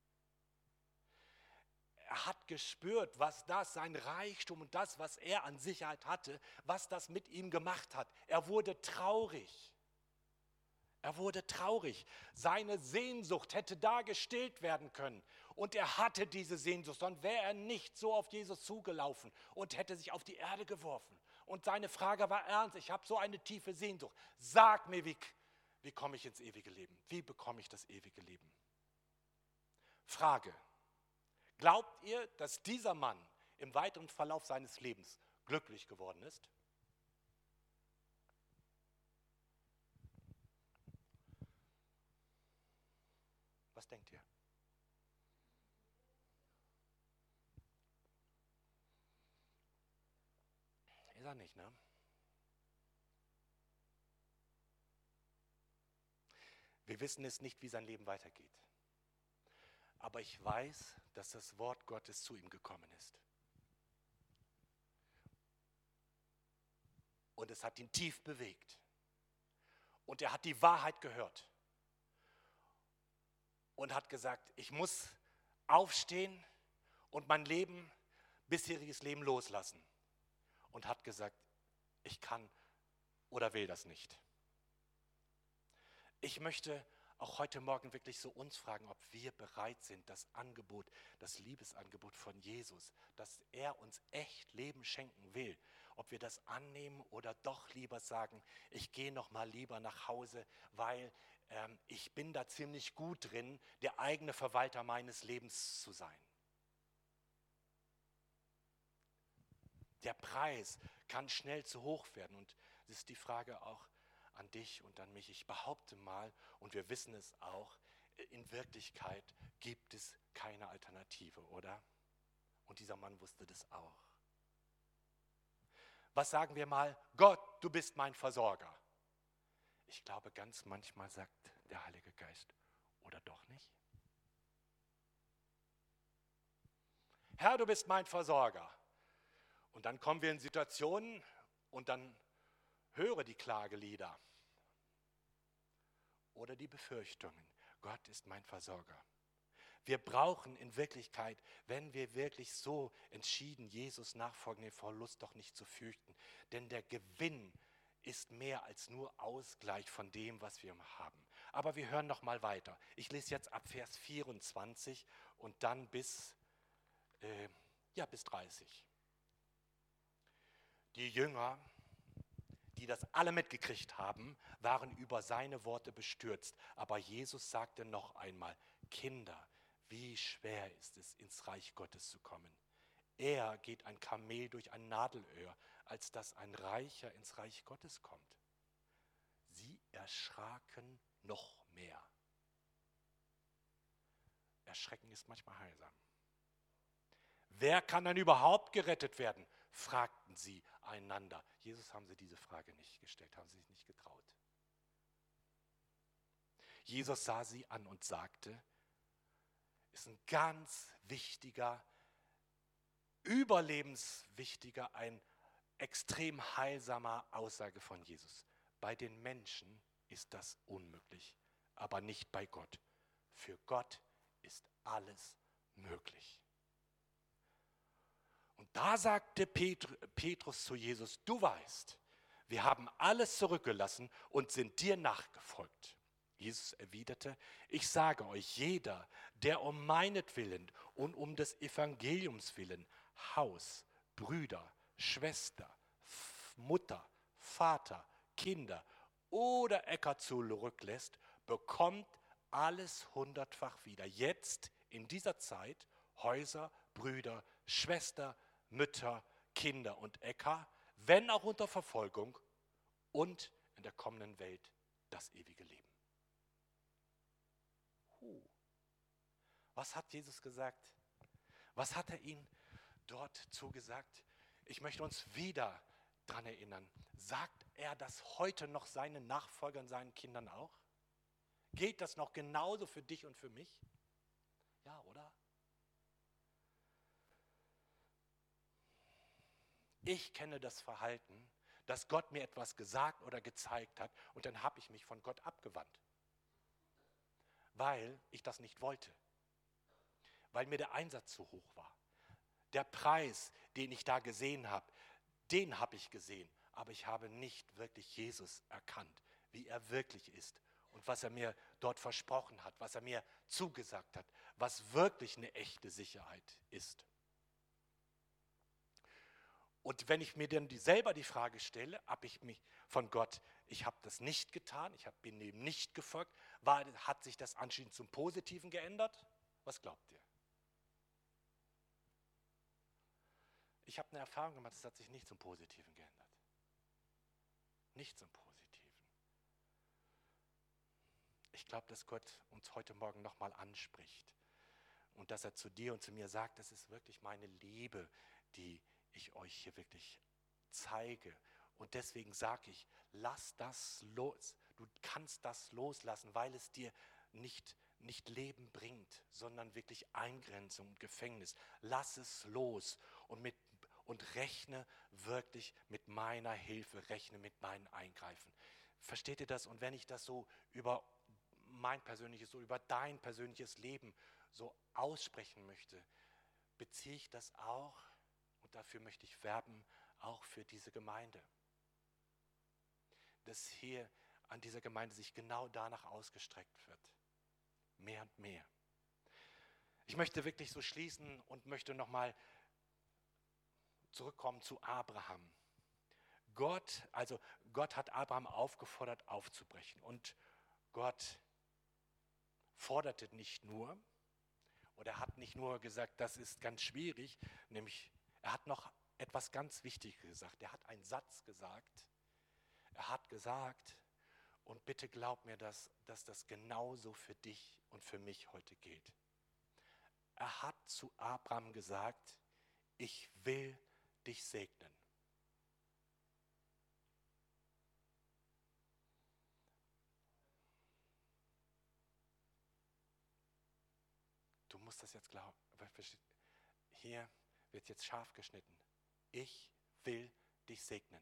Er hat gespürt, was das, sein Reichtum und das, was er an Sicherheit hatte, was das mit ihm gemacht hat. Er wurde traurig. Er wurde traurig. Seine Sehnsucht hätte da gestillt werden können. Und er hatte diese Sehnsucht, sonst wäre er nicht so auf Jesus zugelaufen und hätte sich auf die Erde geworfen. Und seine Frage war ernst, ich habe so eine tiefe Sehnsucht. Sag mir, wie, wie komme ich ins ewige Leben? Wie bekomme ich das ewige Leben? Frage. Glaubt ihr, dass dieser Mann im weiteren Verlauf seines Lebens glücklich geworden ist? Was denkt ihr? Ist er nicht, ne? Wir wissen es nicht, wie sein Leben weitergeht. Aber ich weiß, dass das Wort Gottes zu ihm gekommen ist. Und es hat ihn tief bewegt. Und er hat die Wahrheit gehört. Und hat gesagt, ich muss aufstehen und mein Leben, bisheriges Leben loslassen. Und hat gesagt, ich kann oder will das nicht. Ich möchte auch heute Morgen wirklich so uns fragen, ob wir bereit sind, das Angebot, das Liebesangebot von Jesus, dass er uns echt Leben schenken will, ob wir das annehmen oder doch lieber sagen, ich gehe noch mal lieber nach Hause, weil ähm, ich bin da ziemlich gut drin, der eigene Verwalter meines Lebens zu sein. Der Preis kann schnell zu hoch werden und das ist die Frage auch an dich und an mich. Ich behaupte mal, und wir wissen es auch, in Wirklichkeit gibt es keine Alternative, oder? Und dieser Mann wusste das auch. Was sagen wir mal? Gott, du bist mein Versorger. Ich glaube, ganz manchmal sagt der Heilige Geist, oder doch nicht? Herr, du bist mein Versorger. Und dann kommen wir in Situationen und dann höre die Klagelieder oder die Befürchtungen. Gott ist mein Versorger. Wir brauchen in Wirklichkeit, wenn wir wirklich so entschieden Jesus nachfolgen, den Verlust doch nicht zu fürchten. Denn der Gewinn ist mehr als nur Ausgleich von dem, was wir haben. Aber wir hören noch mal weiter. Ich lese jetzt ab Vers vierundzwanzig und dann bis, äh, ja, bis dreißig. Die Jünger, die das alle mitgekriegt haben, waren über seine Worte bestürzt. Aber Jesus sagte noch einmal, Kinder, wie schwer ist es, ins Reich Gottes zu kommen. Eher geht ein Kamel durch ein Nadelöhr, als dass ein Reicher ins Reich Gottes kommt. Sie erschraken noch mehr. Erschrecken ist manchmal heilsam. Wer kann denn überhaupt gerettet werden? Fragten sie einander. Jesus haben sie diese Frage nicht gestellt, haben sie sich nicht getraut. Jesus sah sie an und sagte, ist ein ganz wichtiger, überlebenswichtiger, ein extrem heilsamer Aussage von Jesus. Bei den Menschen ist das unmöglich, aber nicht bei Gott. Für Gott ist alles möglich. Und da sagte Petrus zu Jesus, du weißt, wir haben alles zurückgelassen und sind dir nachgefolgt. Jesus erwiderte, ich sage euch, jeder, der um meinetwillen und um des Evangeliums willen Haus, Brüder, Schwester, Mutter, Vater, Kinder oder Äcker zurücklässt, bekommt alles hundertfach wieder. Jetzt in dieser Zeit Häuser, Brüder, Schwester, Mütter, Kinder und Äcker, wenn auch unter Verfolgung, und in der kommenden Welt das ewige Leben. Huh. Was hat Jesus gesagt? Was hat er ihnen dort zugesagt? Ich möchte uns wieder daran erinnern. Sagt er das heute noch seinen Nachfolgern, seinen Kindern auch? Gilt das noch genauso für dich und für mich? Ja, oder? Ich kenne das Verhalten, dass Gott mir etwas gesagt oder gezeigt hat und dann habe ich mich von Gott abgewandt, weil ich das nicht wollte, weil mir der Einsatz zu hoch war. Der Preis, den ich da gesehen habe, den habe ich gesehen, aber ich habe nicht wirklich Jesus erkannt, wie er wirklich ist und was er mir dort versprochen hat, was er mir zugesagt hat, was wirklich eine echte Sicherheit ist. Und wenn ich mir dann die, selber die Frage stelle, habe ich mich von Gott, ich habe das nicht getan, ich hab, bin dem nicht gefolgt, war, hat sich das anschließend zum Positiven geändert? Was glaubt ihr? Ich habe eine Erfahrung gemacht, es hat sich nicht zum Positiven geändert. Nicht zum Positiven. Ich glaube, dass Gott uns heute Morgen nochmal anspricht und dass er zu dir und zu mir sagt, das ist wirklich meine Liebe, die ich euch hier wirklich zeige. Und deswegen sage ich, lass das los. Du kannst das loslassen, weil es dir nicht, nicht Leben bringt, sondern wirklich Eingrenzung und Gefängnis. Lass es los und, mit, und rechne wirklich mit meiner Hilfe, rechne mit meinen Eingreifen. Versteht ihr das? Und wenn ich das so über mein persönliches, so über dein persönliches Leben so aussprechen möchte, beziehe ich das auch, und dafür möchte ich werben, auch für diese Gemeinde. Dass hier an dieser Gemeinde sich genau danach ausgestreckt wird. Mehr und mehr. Ich möchte wirklich so schließen und möchte nochmal zurückkommen zu Abraham. Gott, also Gott hat Abraham aufgefordert, aufzubrechen. Und Gott forderte nicht nur, oder er hat nicht nur gesagt, das ist ganz schwierig, nämlich er hat noch etwas ganz Wichtiges gesagt. Er hat einen Satz gesagt. Er hat gesagt, und bitte glaub mir, dass, dass das genauso für dich und für mich heute gilt. Er hat zu Abraham gesagt, ich will dich segnen. Du musst das jetzt glauben. Hier wird jetzt scharf geschnitten. Ich will dich segnen.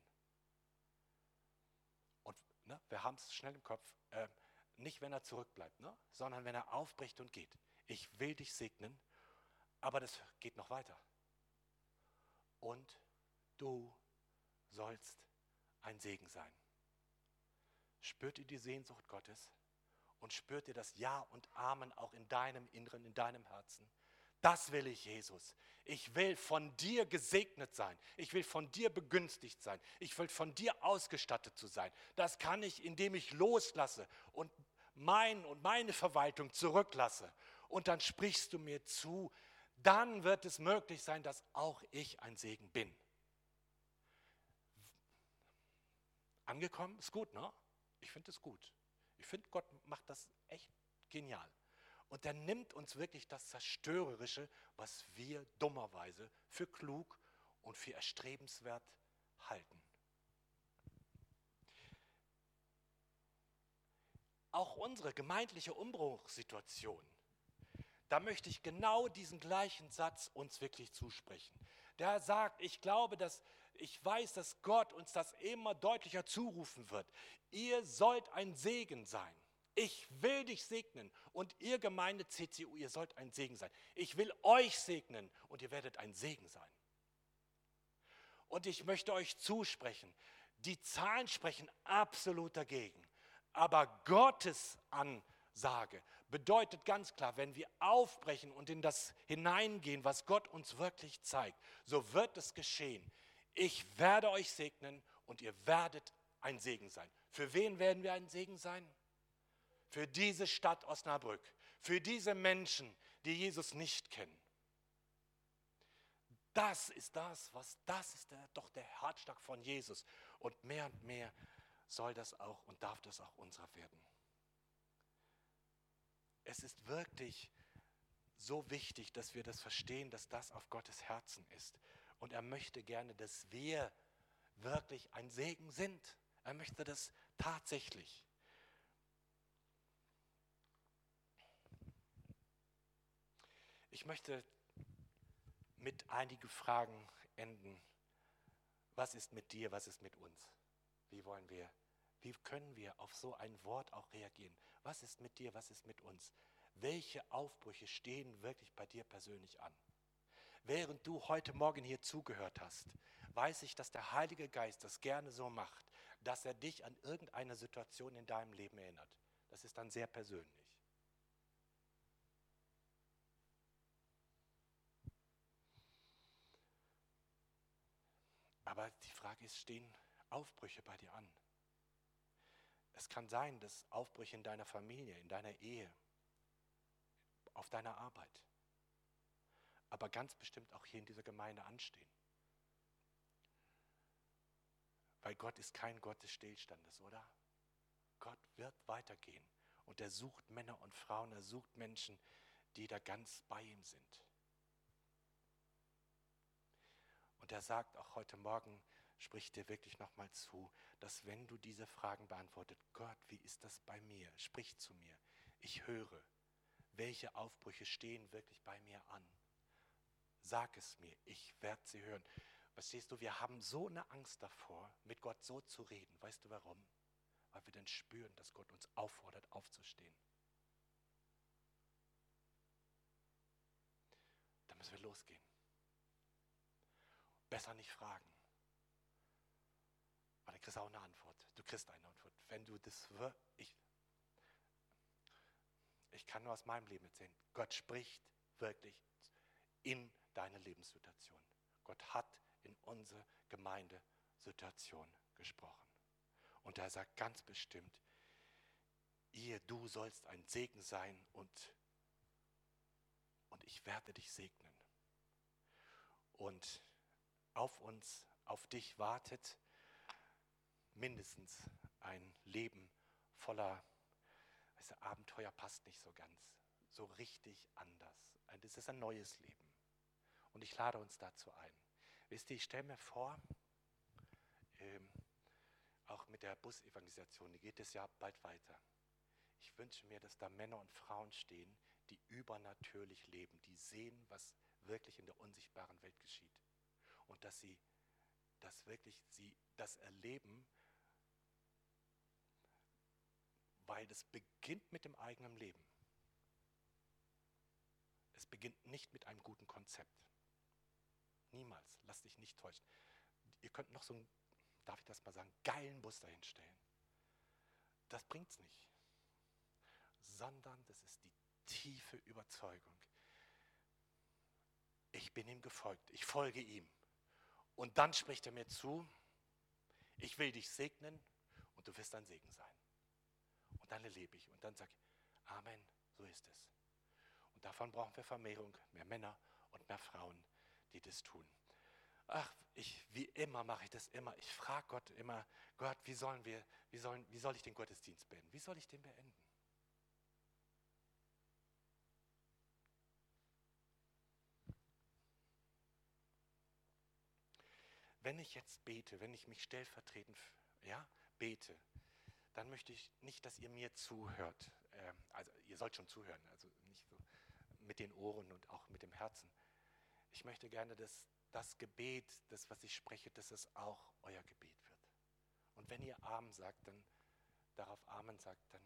Und ne, wir haben es schnell im Kopf. Äh, nicht, wenn er zurückbleibt, ne, sondern wenn er aufbricht und geht. Ich will dich segnen, aber das geht noch weiter. Und du sollst ein Segen sein. Spürt ihr die Sehnsucht Gottes? Und spürt ihr das Ja und Amen auch in deinem Inneren, in deinem Herzen? Das will ich, Jesus. Ich will von dir gesegnet sein. Ich will von dir begünstigt sein. Ich will von dir ausgestattet zu sein. Das kann ich, indem ich loslasse und mein und meine Verwaltung zurücklasse. Und dann sprichst du mir zu. Dann wird es möglich sein, dass auch ich ein Segen bin. Angekommen? Ist gut, ne? Ich finde es gut. Ich finde, Gott macht das echt genial. Und er nimmt uns wirklich das Zerstörerische, was wir dummerweise für klug und für erstrebenswert halten. Auch unsere gemeindliche Umbruchssituation, da möchte ich genau diesen gleichen Satz uns wirklich zusprechen. Der sagt, ich glaube, dass ich weiß, dass Gott uns das immer deutlicher zurufen wird. Ihr sollt ein Segen sein. Ich will dich segnen und ihr Gemeinde C C U, ihr sollt ein Segen sein. Ich will euch segnen und ihr werdet ein Segen sein. Und ich möchte euch zusprechen, die Zahlen sprechen absolut dagegen. Aber Gottes Ansage bedeutet ganz klar, wenn wir aufbrechen und in das hineingehen, was Gott uns wirklich zeigt, so wird es geschehen. Ich werde euch segnen und ihr werdet ein Segen sein. Für wen werden wir ein Segen sein? Für diese Stadt Osnabrück, für diese Menschen, die Jesus nicht kennen. Das ist das, was das ist der, doch der Herzschlag von Jesus. Und mehr und mehr soll das auch und darf das auch unserer werden. Es ist wirklich so wichtig, dass wir das verstehen, dass das auf Gottes Herzen ist. Und er möchte gerne, dass wir wirklich ein Segen sind. Er möchte das tatsächlich. Ich möchte mit einigen Fragen enden. Was ist mit dir, was ist mit uns? Wie wollen wir, wie können wir auf so ein Wort auch reagieren? Was ist mit dir, was ist mit uns? Welche Aufbrüche stehen wirklich bei dir persönlich an? Während du heute Morgen hier zugehört hast, weiß ich, dass der Heilige Geist das gerne so macht, dass er dich an irgendeine Situation in deinem Leben erinnert. Das ist dann sehr persönlich. Aber die Frage ist, stehen Aufbrüche bei dir an? Es kann sein, dass Aufbrüche in deiner Familie, in deiner Ehe, auf deiner Arbeit, aber ganz bestimmt auch hier in dieser Gemeinde anstehen. Weil Gott ist kein Gott des Stillstandes, oder? Gott wird weitergehen und er sucht Männer und Frauen, er sucht Menschen, die da ganz bei ihm sind. Und er sagt auch heute Morgen, spricht dir wirklich nochmal zu, dass wenn du diese Fragen beantwortet, Gott, wie ist das bei mir? Sprich zu mir. Ich höre, welche Aufbrüche stehen wirklich bei mir an? Sag es mir, ich werde sie hören. Verstehst du, wir haben so eine Angst davor, mit Gott so zu reden. Weißt du warum? Weil wir dann spüren, dass Gott uns auffordert, aufzustehen. Da müssen wir losgehen. Besser nicht fragen. Weil dann kriegst du auch eine Antwort. Du kriegst eine Antwort. Wenn du das ich, ich kann nur aus meinem Leben erzählen. Gott spricht wirklich in deine Lebenssituation. Gott hat in unsere Gemeindesituation gesprochen. Und er sagt ganz bestimmt, ihr, du sollst ein Segen sein und, und ich werde dich segnen. Und auf uns, auf dich wartet mindestens ein Leben voller, weißt du, Abenteuer passt nicht so ganz, so richtig anders. Das ist ein neues Leben. Und ich lade uns dazu ein. Wisst ihr, ich stelle mir vor, ähm, auch mit der Busevangelisation, die geht es ja bald weiter. Ich wünsche mir, dass da Männer und Frauen stehen, die übernatürlich leben, die sehen, was wirklich in der unsichtbaren Welt geschieht. Und dass sie, dass wirklich sie das erleben, weil das beginnt mit dem eigenen Leben. Es beginnt nicht mit einem guten Konzept. Niemals, lass dich nicht täuschen. Ihr könnt noch so einen, darf ich das mal sagen, geilen Bus dahinstellen. Das bringt's nicht. Sondern das ist die tiefe Überzeugung. Ich bin ihm gefolgt, ich folge ihm. Und dann spricht er mir zu, ich will dich segnen und du wirst ein Segen sein. Und dann erlebe ich und dann sage ich, Amen, so ist es. Und davon brauchen wir Vermehrung, mehr Männer und mehr Frauen, die das tun. Ach, ich, wie immer mache ich das immer. Ich frage Gott immer, Gott, wie sollen wir, wie sollen, wie soll ich den Gottesdienst beenden? Wie soll ich den beenden? Wenn ich jetzt bete, wenn ich mich stellvertretend ja, bete, dann möchte ich nicht, dass ihr mir zuhört. Ähm, also ihr sollt schon zuhören, also nicht so mit den Ohren und auch mit dem Herzen. Ich möchte gerne, dass das Gebet, das, was ich spreche, dass es auch euer Gebet wird. Und wenn ihr Amen sagt, dann darauf Amen sagt, dann,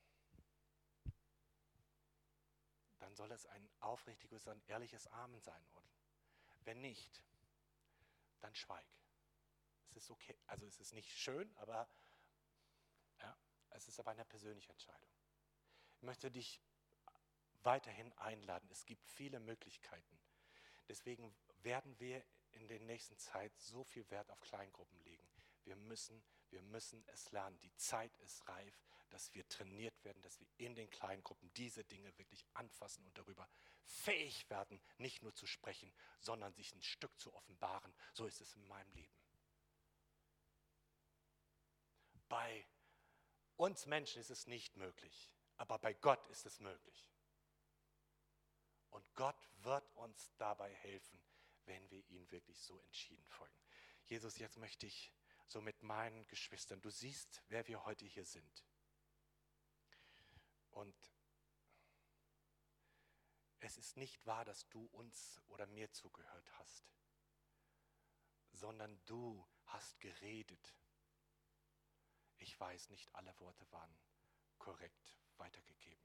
dann soll es ein aufrichtiges, ein ehrliches Amen sein. Und wenn nicht, dann schweig. Es ist okay, also es ist nicht schön, aber ja, es ist aber eine persönliche Entscheidung. Ich möchte dich weiterhin einladen. Es gibt viele Möglichkeiten. Deswegen werden wir in der nächsten Zeit so viel Wert auf Kleingruppen legen. Wir müssen, wir müssen es lernen. Die Zeit ist reif, dass wir trainiert werden, dass wir in den Kleingruppen diese Dinge wirklich anfassen und darüber fähig werden, nicht nur zu sprechen, sondern sich ein Stück zu offenbaren. So ist es in meinem Leben. Bei uns Menschen ist es nicht möglich, aber bei Gott ist es möglich. Und Gott wird uns dabei helfen, wenn wir ihm wirklich so entschieden folgen. Jesus, jetzt möchte ich so mit meinen Geschwistern, du siehst, wer wir heute hier sind. Und es ist nicht wahr, dass du uns oder mir zugehört hast, sondern du hast geredet. Ich weiß, nicht alle Worte waren korrekt weitergegeben.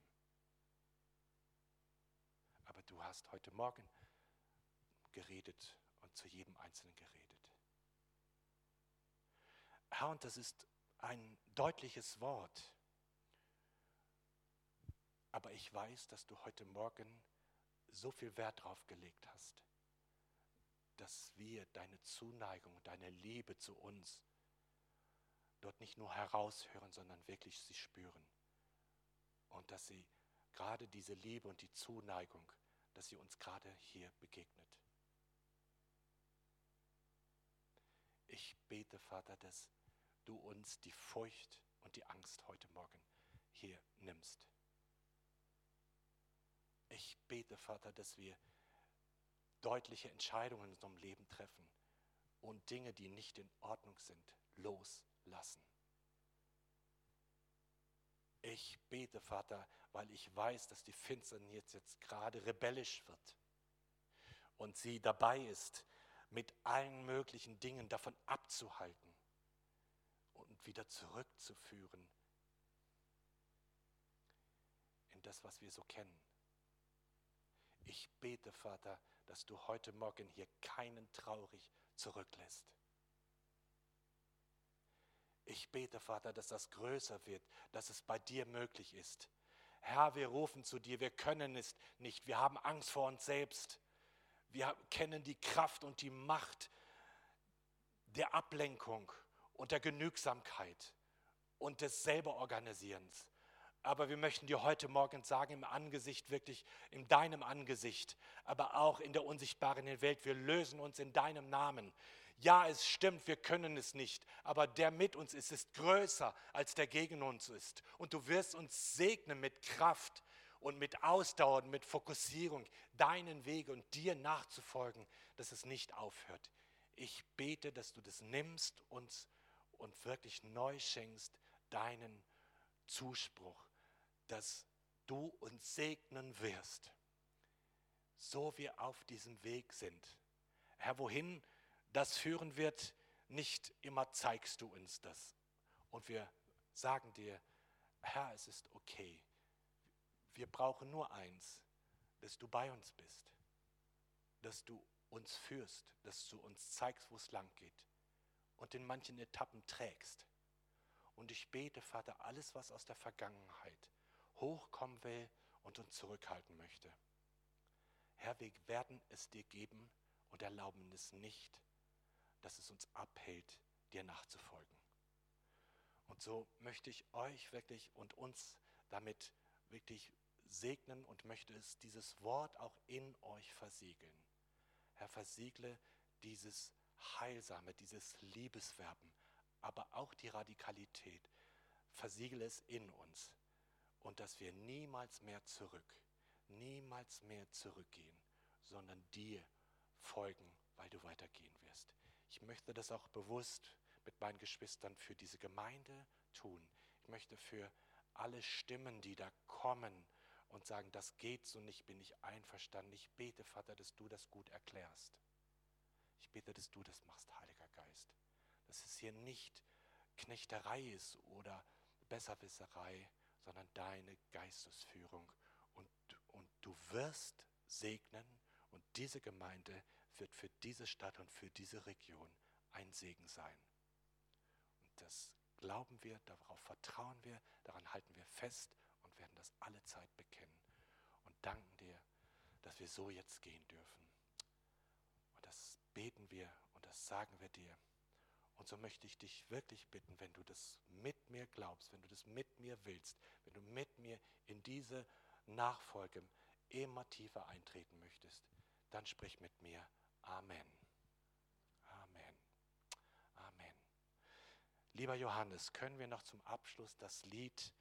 Aber du hast heute Morgen geredet und zu jedem Einzelnen geredet. Herr, und das ist ein deutliches Wort. Aber ich weiß, dass du heute Morgen so viel Wert drauf gelegt hast, dass wir deine Zuneigung, deine Liebe zu uns dort nicht nur heraushören, sondern wirklich sie spüren. Und dass sie gerade diese Liebe und die Zuneigung, dass sie uns gerade hier begegnet. Ich bete, Vater, dass du uns die Furcht und die Angst heute Morgen hier nimmst. Ich bete, Vater, dass wir deutliche Entscheidungen in unserem Leben treffen und Dinge, die nicht in Ordnung sind, loslassen. Ich bete, Vater, weil ich weiß, dass die Finsternis jetzt, jetzt gerade rebellisch wird und sie dabei ist, mit allen möglichen Dingen davon abzuhalten und wieder zurückzuführen in das, was wir so kennen. Ich bete, Vater, dass du heute Morgen hier keinen traurig zurücklässt. Ich bete, Vater, dass das größer wird, dass es bei dir möglich ist. Herr, wir rufen zu dir, wir können es nicht, wir haben Angst vor uns selbst. Wir kennen die Kraft und die Macht der Ablenkung und der Genügsamkeit und des Selberorganisierens. Aber wir möchten dir heute Morgen sagen, im Angesicht, wirklich in deinem Angesicht, aber auch in der unsichtbaren Welt, wir lösen uns in deinem Namen. Ja, es stimmt, wir können es nicht, aber der mit uns ist, ist größer, als der gegen uns ist. Und du wirst uns segnen mit Kraft und mit Ausdauer und mit Fokussierung, deinen Weg und dir nachzufolgen, dass es nicht aufhört. Ich bete, dass du das nimmst uns und wirklich neu schenkst, deinen Zuspruch, dass du uns segnen wirst, so wir auf diesem Weg sind. Herr, wohin das führen wird, nicht immer zeigst du uns das. Und wir sagen dir, Herr, es ist okay. Wir brauchen nur eins, dass du bei uns bist, dass du uns führst, dass du uns zeigst, wo es lang geht und in manchen Etappen trägst. Und ich bete, Vater, alles, was aus der Vergangenheit hochkommen will und uns zurückhalten möchte. Herr, wir werden es dir geben und erlauben es nicht, dass es uns abhält, dir nachzufolgen. Und so möchte ich euch wirklich und uns damit wirklich segnen und möchte es dieses Wort auch in euch versiegeln. Herr, versiegle dieses Heilsame, dieses Liebeswerben, aber auch die Radikalität. Versiegle es in uns. Und dass wir niemals mehr zurück, niemals mehr zurückgehen, sondern dir folgen, weil du weitergehen wirst. Ich möchte das auch bewusst mit meinen Geschwistern für diese Gemeinde tun. Ich möchte für alle Stimmen, die da kommen und sagen, das geht so nicht, bin ich einverstanden. Ich bete, Vater, dass du das gut erklärst. Ich bete, dass du das machst, Heiliger Geist. Dass es hier nicht Knechterei ist oder Besserwisserei, sondern deine Geistesführung. Und, und du wirst segnen und diese Gemeinde wird für diese Stadt und für diese Region ein Segen sein. Und das glauben wir, darauf vertrauen wir, daran halten wir fest und werden das alle Zeit bekennen. Und danken dir, dass wir so jetzt gehen dürfen. Und das beten wir und das sagen wir dir. Und so möchte ich dich wirklich bitten, wenn du das mit mir glaubst, wenn du das mit mir willst, wenn du mit mir in diese Nachfolge immer tiefer eintreten möchtest, dann sprich mit mir. Amen. Amen. Amen. Lieber Johannes, können wir noch zum Abschluss das Lied